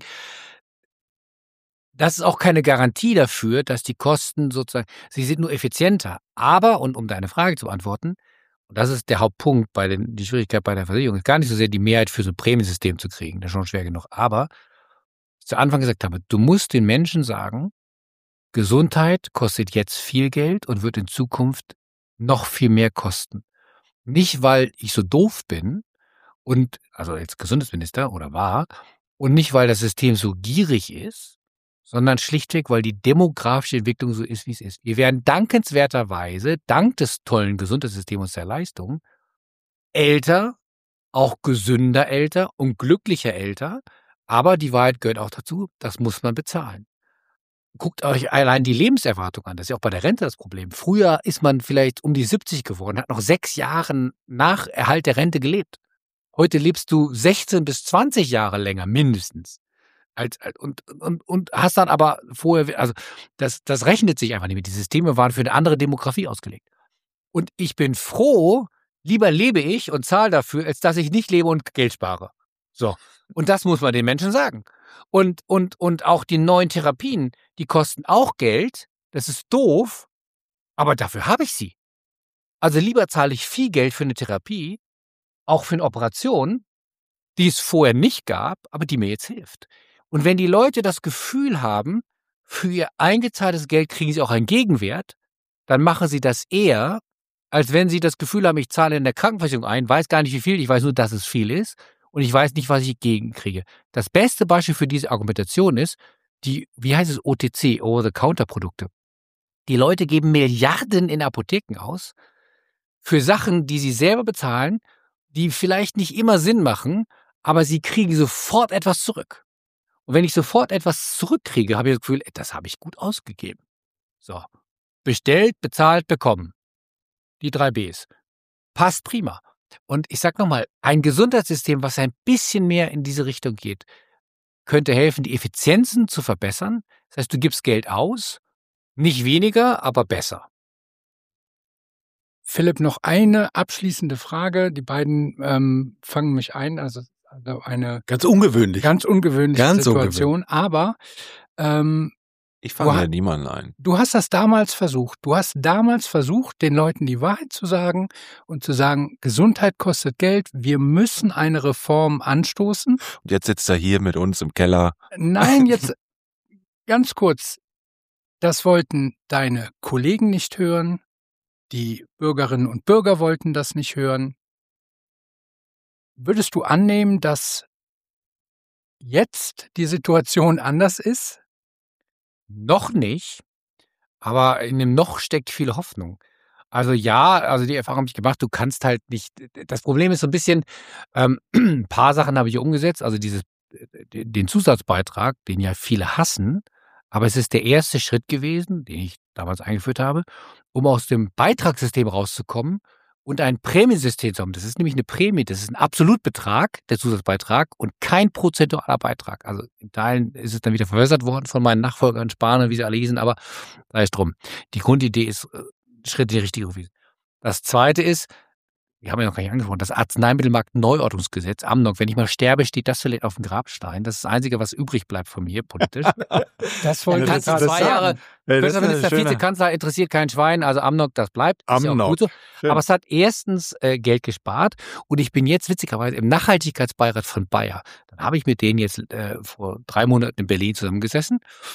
das ist auch keine Garantie dafür, dass die Kosten sozusagen, sie sind nur effizienter. Aber, und um deine Frage zu beantworten, und das ist der Hauptpunkt bei den, die Schwierigkeit bei der Versicherung, ist gar nicht so sehr die Mehrheit für so ein Prämiensystem zu kriegen, das ist schon schwer genug. Aber, was ich zu Anfang gesagt habe, du musst den Menschen sagen, Gesundheit kostet jetzt viel Geld und wird in Zukunft noch viel mehr kosten. Nicht, weil ich so doof bin und, also als Gesundheitsminister oder war, und nicht, weil das System so gierig ist, sondern schlichtweg, weil die demografische Entwicklung so ist, wie es ist. Wir werden dankenswerterweise, dank des tollen Gesundheitssystems und der Leistung, älter, auch gesünder älter und glücklicher älter. Aber die Wahrheit gehört auch dazu, das muss man bezahlen. Guckt euch allein die Lebenserwartung an. Das ist ja auch bei der Rente das Problem. Früher ist man vielleicht um die siebzig geworden, hat noch sechs Jahre nach Erhalt der Rente gelebt. Heute lebst du sechzehn bis zwanzig Jahre länger mindestens. Als, und, und, und hast dann aber vorher, also das, das rechnet sich einfach nicht mehr. Die Systeme waren für eine andere Demografie ausgelegt. Und ich bin froh, lieber lebe ich und zahle dafür, als dass ich nicht lebe und Geld spare. So. Und das muss man den Menschen sagen. Und, und, und auch die neuen Therapien, die kosten auch Geld. Das ist doof, aber dafür habe ich sie. Also lieber zahle ich viel Geld für eine Therapie, auch für eine Operation, die es vorher nicht gab, aber die mir jetzt hilft. Und wenn die Leute das Gefühl haben, für ihr eingezahltes Geld kriegen sie auch einen Gegenwert, dann machen sie das eher, als wenn sie das Gefühl haben, ich zahle in der Krankenversicherung ein, weiß gar nicht wie viel, ich weiß nur, dass es viel ist und ich weiß nicht, was ich gegenkriege. Das beste Beispiel für diese Argumentation ist, die, wie heißt es, O T C, Over-the-Counter-Produkte. Die Leute geben Milliarden in Apotheken aus für Sachen, die sie selber bezahlen, die vielleicht nicht immer Sinn machen, aber sie kriegen sofort etwas zurück. Und wenn ich sofort etwas zurückkriege, habe ich das Gefühl, das habe ich gut ausgegeben. So, bestellt, bezahlt, bekommen. Die drei Bs. Passt prima. Und ich sage nochmal, ein Gesundheitssystem, was ein bisschen mehr in diese Richtung geht, könnte helfen, die Effizienzen zu verbessern. Das heißt, du gibst Geld aus, nicht weniger, aber besser. Philipp, noch eine abschließende Frage. Die beiden ähm, fangen mich ein. Also eine ganz ungewöhnlich. Ganz ungewöhnliche ganz Situation. Ungewöhnlich. Aber ähm, ich fange ja ja niemanden ein. Du hast das damals versucht. Du hast damals versucht, den Leuten die Wahrheit zu sagen und zu sagen, Gesundheit kostet Geld. Wir müssen eine Reform anstoßen. Und jetzt sitzt er hier mit uns im Keller. Nein, jetzt ganz kurz. Das wollten deine Kollegen nicht hören. Die Bürgerinnen und Bürger wollten das nicht hören. Würdest du annehmen, dass jetzt die Situation anders ist? Noch nicht, aber in dem Noch steckt viel Hoffnung. Also ja, also die Erfahrung habe ich gemacht, du kannst halt nicht, das Problem ist so ein bisschen, ähm, ein paar Sachen habe ich umgesetzt, also dieses, den Zusatzbeitrag, den ja viele hassen, aber es ist der erste Schritt gewesen, den ich damals eingeführt habe, um aus dem Beitragssystem rauszukommen und ein Prämiensystem zu haben. Das ist nämlich eine Prämie, das ist ein Absolutbetrag, der Zusatzbeitrag und kein prozentualer Beitrag. Also in Teilen ist es dann wieder verwässert worden von meinen Nachfolgern, Spahn, wie sie alle hießen, aber sei es drum. Die Grundidee ist äh, Schritt in die richtige Richtung. Das Zweite ist, wir haben ja noch gar nicht angesprochen, das Arzneimittelmarkt-Neuordnungsgesetz, Amnok. Wenn ich mal sterbe, steht das vielleicht auf dem Grabstein. Das ist das Einzige, was übrig bleibt von mir politisch. Das wollte Dann ich kannst du gerade zwei sagen. Jahre Ja, das ist eine Bundesminister, schöne- Vizekanzler, interessiert kein Schwein. Also Amnok, das bleibt. Ist ja auch Amnok. gut so. Schön. Aber es hat erstens äh, Geld gespart und ich bin jetzt witzigerweise im Nachhaltigkeitsbeirat von Bayer. Dann habe ich mit denen jetzt äh, vor drei Monaten in Berlin zusammengesessen.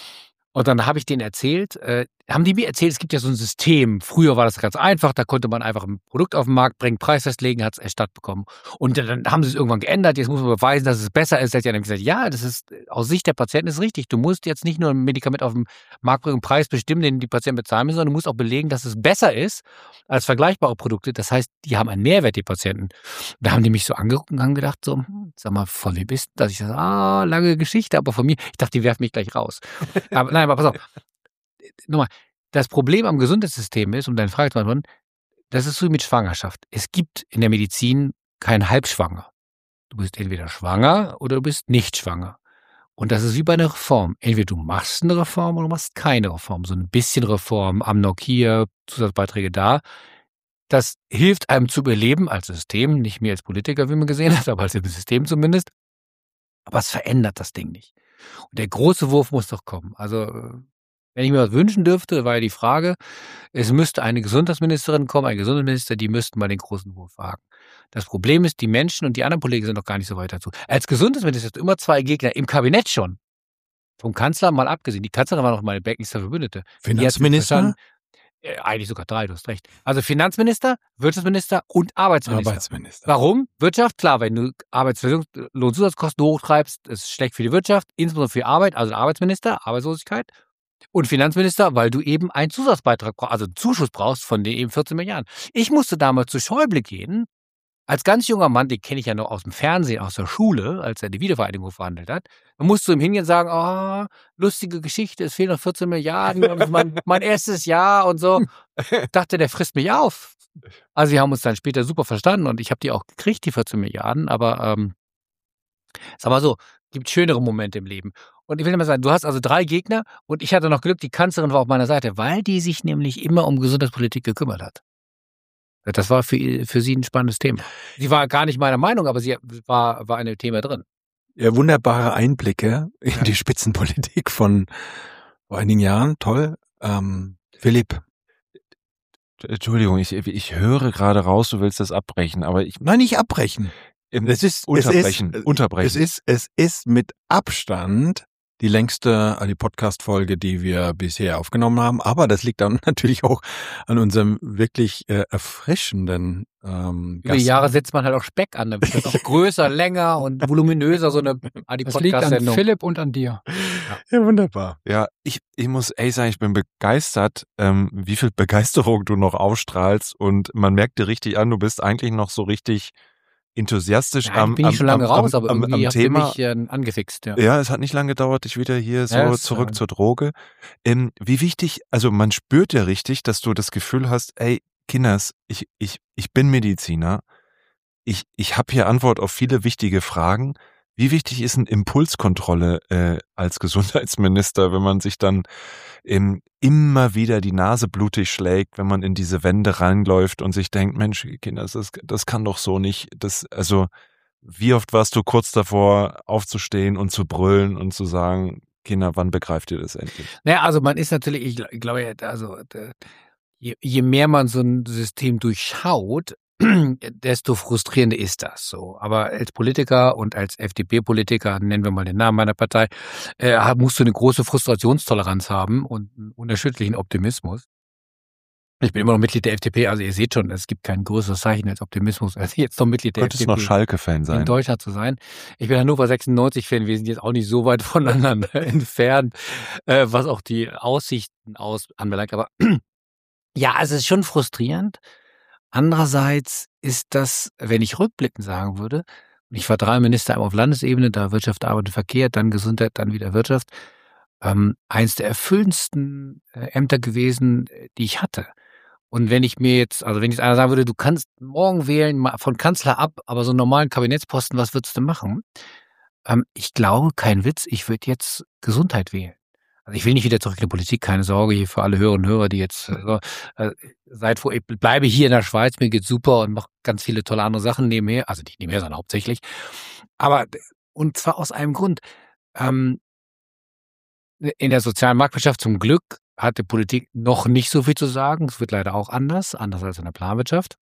Und dann habe ich denen erzählt, äh, haben die mir erzählt, es gibt ja so ein System. Früher war das ganz einfach, da konnte man einfach ein Produkt auf den Markt bringen, Preis festlegen, hat es erstattet bekommen. Und dann haben sie es irgendwann geändert, jetzt muss man beweisen, dass es besser ist. Da hat ja dann gesagt, ja, das ist aus Sicht der Patienten ist richtig. Du musst jetzt nicht nur ein Medikament auf den Markt bringen, einen Preis bestimmen, den die Patienten bezahlen müssen, sondern du musst auch belegen, dass es besser ist als vergleichbare Produkte. Das heißt, die haben einen Mehrwert, die Patienten. Da haben die mich so angeguckt und haben gedacht, so, hm, sag mal, von wem bist du? Dass ich sage, ah, lange Geschichte, aber von mir. Ich dachte, die werfen mich gleich raus. Aber nein, aber pass auf. Nochmal, das Problem am Gesundheitssystem ist, um deine Frage zu beantworten, das ist so wie mit Schwangerschaft. Es gibt in der Medizin kein Halbschwanger. Du bist entweder schwanger oder du bist nicht schwanger. Und das ist wie bei einer Reform. Entweder du machst eine Reform oder du machst keine Reform. So ein bisschen Reform, Amnok hier, Zusatzbeiträge da. Das hilft einem zu überleben als System, nicht mehr als Politiker, wie man gesehen hat, aber als System zumindest. Aber es verändert das Ding nicht. Und der große Wurf muss doch kommen. Also, wenn ich mir was wünschen dürfte, war ja die Frage, es müsste eine Gesundheitsministerin kommen, ein Gesundheitsminister, die müssten mal den großen Wurf wagen. Das Problem ist, die Menschen und die anderen Kollegen sind noch gar nicht so weit dazu. Als Gesundheitsminister hast du immer zwei Gegner, im Kabinett schon. Vom Kanzler mal abgesehen. Die Kanzlerin war noch meine bäckigste Verbündete. Finanzminister? Äh, eigentlich sogar drei, du hast recht. Also Finanzminister, Wirtschaftsminister und Arbeitsminister. Arbeitsminister. Warum? Wirtschaft, klar, wenn du Arbeitslohnzusatzkosten hochtreibst, ist schlecht für die Wirtschaft, insbesondere für die Arbeit, also Arbeitsminister, Arbeitslosigkeit. Und Finanzminister, weil du eben einen Zusatzbeitrag brauchst, also einen Zuschuss brauchst von den eben vierzehn Milliarden. Ich musste damals zu Schäuble gehen, als ganz junger Mann, den kenne ich ja noch aus dem Fernsehen, aus der Schule, als er die Wiedervereinigung verhandelt hat. Da musst du ihm hingehen und sagen, oh, lustige Geschichte, es fehlen noch vierzehn Milliarden, mein, mein erstes Jahr und so. Ich dachte, der frisst mich auf. Also wir haben uns dann später super verstanden und ich habe die auch gekriegt, die vierzehn Milliarden, aber ähm, sag mal so, gibt schönere Momente im Leben. Und ich will mal sagen, du hast also drei Gegner und ich hatte noch Glück, die Kanzlerin war auf meiner Seite, weil die sich nämlich immer um Gesundheitspolitik gekümmert hat. Das war für, für sie ein spannendes Thema. Sie war gar nicht meiner Meinung, aber sie war, war in dem Thema drin. Ja, wunderbare Einblicke in ja. die Spitzenpolitik von vor einigen Jahren. Toll. Ähm, Philipp. Entschuldigung, ich, ich höre gerade raus, du willst das abbrechen, aber ich... Nein, nicht abbrechen. Es ist, unterbrechen, es ist, unterbrechen. Es ist, es ist mit Abstand die längste die Podcast-Folge, die wir bisher aufgenommen haben. Aber das liegt dann natürlich auch an unserem wirklich äh, erfrischenden ähm, Über die Jahre setzt man halt auch Speck an. Dann wird das auch größer, länger und voluminöser, so eine Adi Das liegt an Podcast-Sendung. Philipp und an dir. Ja, wunderbar. Ja, ich, ich muss ehrlich sagen, ich bin begeistert, ähm, wie viel Begeisterung du noch ausstrahlst und man merkt dir richtig an, du bist eigentlich noch so richtig enthusiastisch Ja, am, bin ich am, schon lange am, raus, am, aber am, irgendwie am habt ihr Thema. mich äh, angefixt. Ja. Ja, es hat nicht lange gedauert, dich wieder hier so Ja, es, zurück äh, zur Droge. Ähm, wie wichtig, also man spürt ja richtig, dass du das Gefühl hast, ey, Kinders, ich, ich, ich bin Mediziner, ich, ich habe hier Antwort auf viele wichtige Fragen. Wie wichtig ist eine Impulskontrolle äh, als Gesundheitsminister, wenn man sich dann ähm, immer wieder die Nase blutig schlägt, wenn man in diese Wände reinläuft und sich denkt, Mensch, Kinders, das, das kann doch so nicht. Das, also wie oft warst du kurz davor, aufzustehen und zu brüllen und zu sagen, Kinder, wann begreift ihr das endlich? Naja, also man ist natürlich, ich, gl- ich glaube, ja, also äh, je, je mehr man so ein System durchschaut, desto frustrierender ist das so. Aber als Politiker und als F D P-Politiker, nennen wir mal den Namen meiner Partei, äh, hab- musst du eine große Frustrationstoleranz haben und einen unerschütterlichen Optimismus. Ich bin immer noch Mitglied der F D P, also ihr seht schon, es gibt kein größeres Zeichen als Optimismus, als jetzt noch Mitglied der Könntest F D P noch Schalke-Fan in sein. Deutschland zu sein. Ich bin Hannover sechsundneunzig-Fan, wir sind jetzt auch nicht so weit voneinander entfernt, äh, was auch die Aussichten aus anbelangt. Aber ja, also es ist schon frustrierend. Andererseits ist das, wenn ich rückblickend sagen würde, und ich war drei Minister einmal auf Landesebene, da Wirtschaft, Arbeit und Verkehr, dann Gesundheit, dann wieder Wirtschaft, ähm, eins der erfüllendsten äh, Ämter gewesen, äh, die ich hatte. Und wenn ich mir jetzt, also wenn jetzt einer sagen würde, du kannst morgen wählen, mal von Kanzler ab, aber so einen normalen Kabinettsposten, was würdest du machen? Ähm, ich glaube, kein Witz, ich würde jetzt Gesundheit wählen. Also ich will nicht wieder zurück in die Politik, keine Sorge hier für alle Hörerinnen und Hörer, die jetzt äh, so, äh, seid froh, ich bleibe hier in der Schweiz, mir geht's super und mache ganz viele tolle andere Sachen nebenher, also nicht nebenher, sondern hauptsächlich. Aber, und zwar aus einem Grund, ähm, in der sozialen Marktwirtschaft zum Glück hat die Politik noch nicht so viel zu sagen. Es wird leider auch anders, anders als in der Planwirtschaft.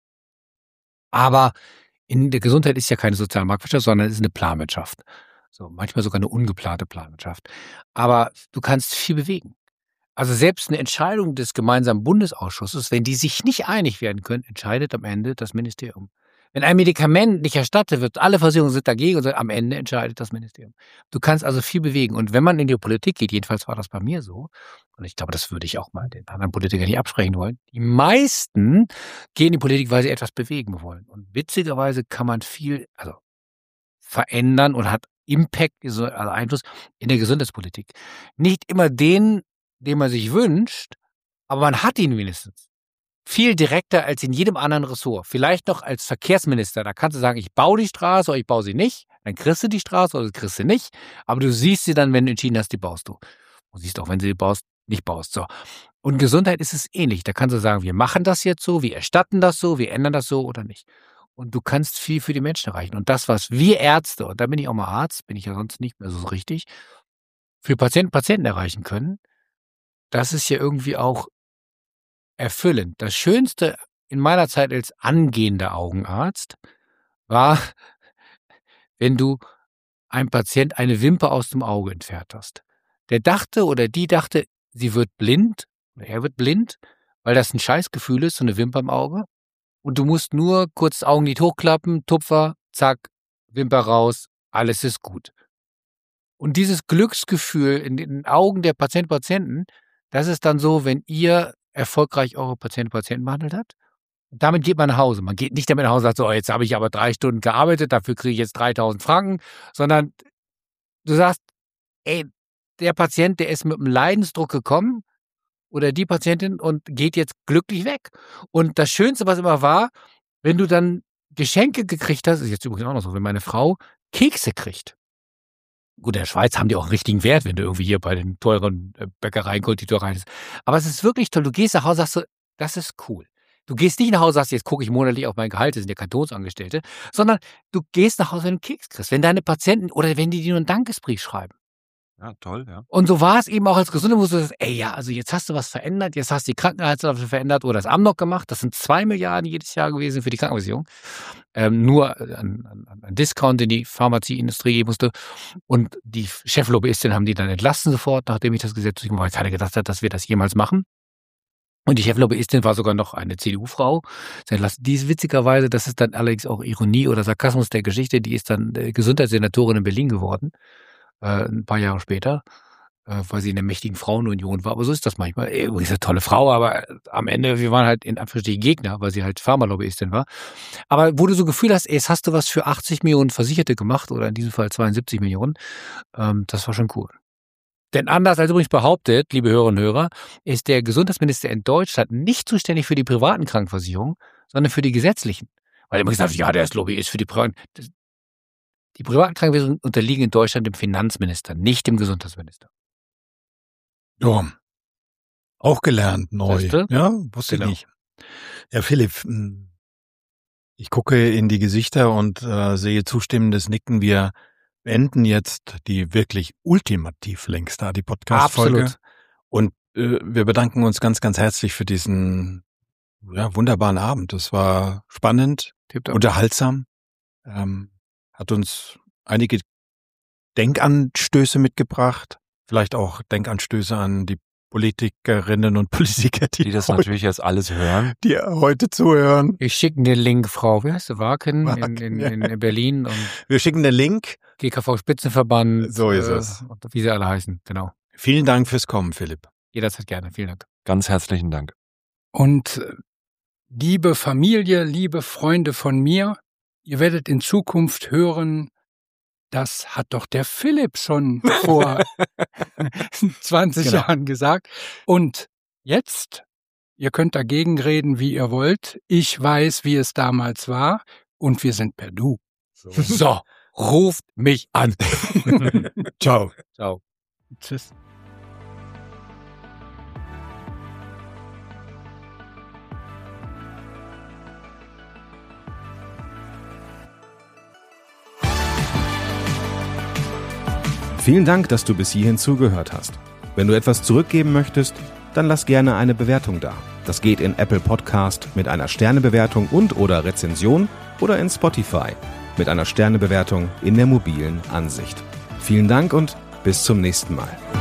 Aber in der Gesundheit ist ja keine soziale Marktwirtschaft, sondern es ist eine Planwirtschaft. So, manchmal sogar eine ungeplante Planwirtschaft. Aber du kannst viel bewegen. Also selbst eine Entscheidung des gemeinsamen Bundesausschusses, wenn die sich nicht einig werden können, entscheidet am Ende das Ministerium. Wenn ein Medikament nicht erstattet wird, alle Versicherungen sind dagegen und sagen, am Ende entscheidet das Ministerium. Du kannst also viel bewegen. Und wenn man in die Politik geht, jedenfalls war das bei mir so, und ich glaube, das würde ich auch mal den anderen Politikern nicht absprechen wollen, die meisten gehen in die Politik, weil sie etwas bewegen wollen. Und witzigerweise kann man viel also verändern und hat Impact, also Einfluss in der Gesundheitspolitik. Nicht immer den, den man sich wünscht, aber man hat ihn wenigstens. Viel direkter als in jedem anderen Ressort. Vielleicht noch als Verkehrsminister. Da kannst du sagen, ich baue die Straße oder ich baue sie nicht. Dann kriegst du die Straße oder kriegst sie nicht. Aber du siehst sie dann, wenn du entschieden hast, die baust du. Du siehst auch, wenn sie die baust, nicht baust. So. Und Gesundheit ist es ähnlich. Da kannst du sagen, wir machen das jetzt so, wir erstatten das so, wir ändern das so oder nicht. Und du kannst viel für die Menschen erreichen. Und das, was wir Ärzte, und da bin ich auch mal Arzt, bin ich ja sonst nicht mehr so richtig, für Patienten, Patienten erreichen können, das ist ja irgendwie auch erfüllend. Das Schönste in meiner Zeit als angehender Augenarzt war, wenn du einem Patient eine Wimper aus dem Auge entfernt hast. Der dachte oder die dachte, sie wird blind, oder er wird blind, weil das ein Scheißgefühl ist, so eine Wimper im Auge. Und du musst nur kurz das Augenlid hochklappen, Tupfer, zack, Wimper raus, alles ist gut. Und dieses Glücksgefühl in den Augen der Patienten, Patienten, das ist dann so, wenn ihr erfolgreich eure Patienten, Patienten behandelt habt. Damit geht man nach Hause. Man geht nicht damit nach Hause und sagt so, oh, jetzt habe ich aber drei Stunden gearbeitet, dafür kriege ich jetzt dreitausend Franken, sondern du sagst, ey, der Patient, der ist mit einem Leidensdruck gekommen oder die Patientin und geht jetzt glücklich weg. Und das Schönste, was immer war, wenn du dann Geschenke gekriegt hast, ist jetzt übrigens auch noch so, wenn meine Frau Kekse kriegt. Gut, in der Schweiz haben die auch einen richtigen Wert, wenn du irgendwie hier bei den teuren Bäckereien, Konditoreien bist. Aber es ist wirklich toll. Du gehst nach Hause und sagst so, das ist cool. Du gehst nicht nach Hause und sagst, jetzt gucke ich monatlich auf mein Gehalt, das sind ja Kantonsangestellte, sondern du gehst nach Hause, wenn du einen Keks kriegst. Wenn deine Patienten oder wenn die dir nur einen Dankesbrief schreiben. Ja, toll, ja. Und so war es eben auch als Gesunder, wo du sagst, ey, ja, also jetzt hast du was verändert, jetzt hast du die Krankenheidsabschlüsse verändert oder das Amnok gemacht. Das sind zwei Milliarden jedes Jahr gewesen für die Krankenversicherung. Ähm, nur an, an, an Discount, den die Pharmazieindustrie geben musste. Und die Cheflobbyistin haben die dann entlassen sofort, nachdem ich das Gesetz durchgemacht habe, weil keiner gedacht hat, dass wir das jemals machen. Und die Cheflobbyistin war sogar noch eine C D U-Frau. Die ist witzigerweise, das ist dann allerdings auch Ironie oder Sarkasmus der Geschichte, die ist dann Gesundheitssenatorin in Berlin geworden. Ein paar Jahre später, weil sie in der mächtigen Frauenunion war. Aber so ist das manchmal. Übrigens eine tolle Frau, aber am Ende, wir waren halt in Anführungsstrichen Gegner, weil sie halt Pharmalobbyistin war. Aber wo du so Gefühl hast, ey, jetzt hast du was für achtzig Millionen Versicherte gemacht oder in diesem Fall zweiundsiebzig Millionen, das war schon cool. Denn anders als übrigens behauptet, liebe Hörerinnen und Hörer, ist der Gesundheitsminister in Deutschland nicht zuständig für die privaten Krankenversicherungen, sondern für die gesetzlichen. Weil immer gesagt wird, ja, der ist Lobbyist für die privaten. Die privaten Krankenversicherungen unterliegen in Deutschland dem Finanzminister, nicht dem Gesundheitsminister. Ja, auch gelernt neu. Weißt du? Ja, wusste Genau. ich nicht. Ja, Philipp, ich gucke in die Gesichter und äh, sehe zustimmendes Nicken. Wir beenden jetzt die wirklich ultimativ längste die Podcast-Folge. Absolut. Und äh, wir bedanken uns ganz, ganz herzlich für diesen ja, wunderbaren Abend. Es war spannend, Tipptopp. unterhaltsam, ähm, hat uns einige Denkanstöße mitgebracht, vielleicht auch Denkanstöße an die Politikerinnen und Politiker, die, Die das heute, natürlich jetzt alles hören. die heute zuhören. Ich schicke den Link, Frau, wie heißt sie, Waken, Waken, in, in, ja. in, in Berlin und Wir schicken den Link. G K V-Spitzenverband. So ist äh, es. Und wie sie alle heißen, genau. Vielen Dank fürs Kommen, Philipp. Jederzeit gerne. Vielen Dank. Ganz herzlichen Dank. Und äh, liebe Familie, liebe Freunde von mir, ihr werdet in Zukunft hören, das hat doch der Philipp schon vor zwanzig Genau. Jahren gesagt. Und jetzt, ihr könnt dagegen reden, wie ihr wollt. Ich weiß, wie es damals war und wir sind per Du. So, ruft mich an. Ciao. Ciao. Tschüss. Vielen Dank, dass du bis hierhin zugehört hast. Wenn du etwas zurückgeben möchtest, dann lass gerne eine Bewertung da. Das geht in Apple Podcast mit einer Sternebewertung und oder Rezension oder in Spotify mit einer Sternebewertung in der mobilen Ansicht. Vielen Dank und bis zum nächsten Mal.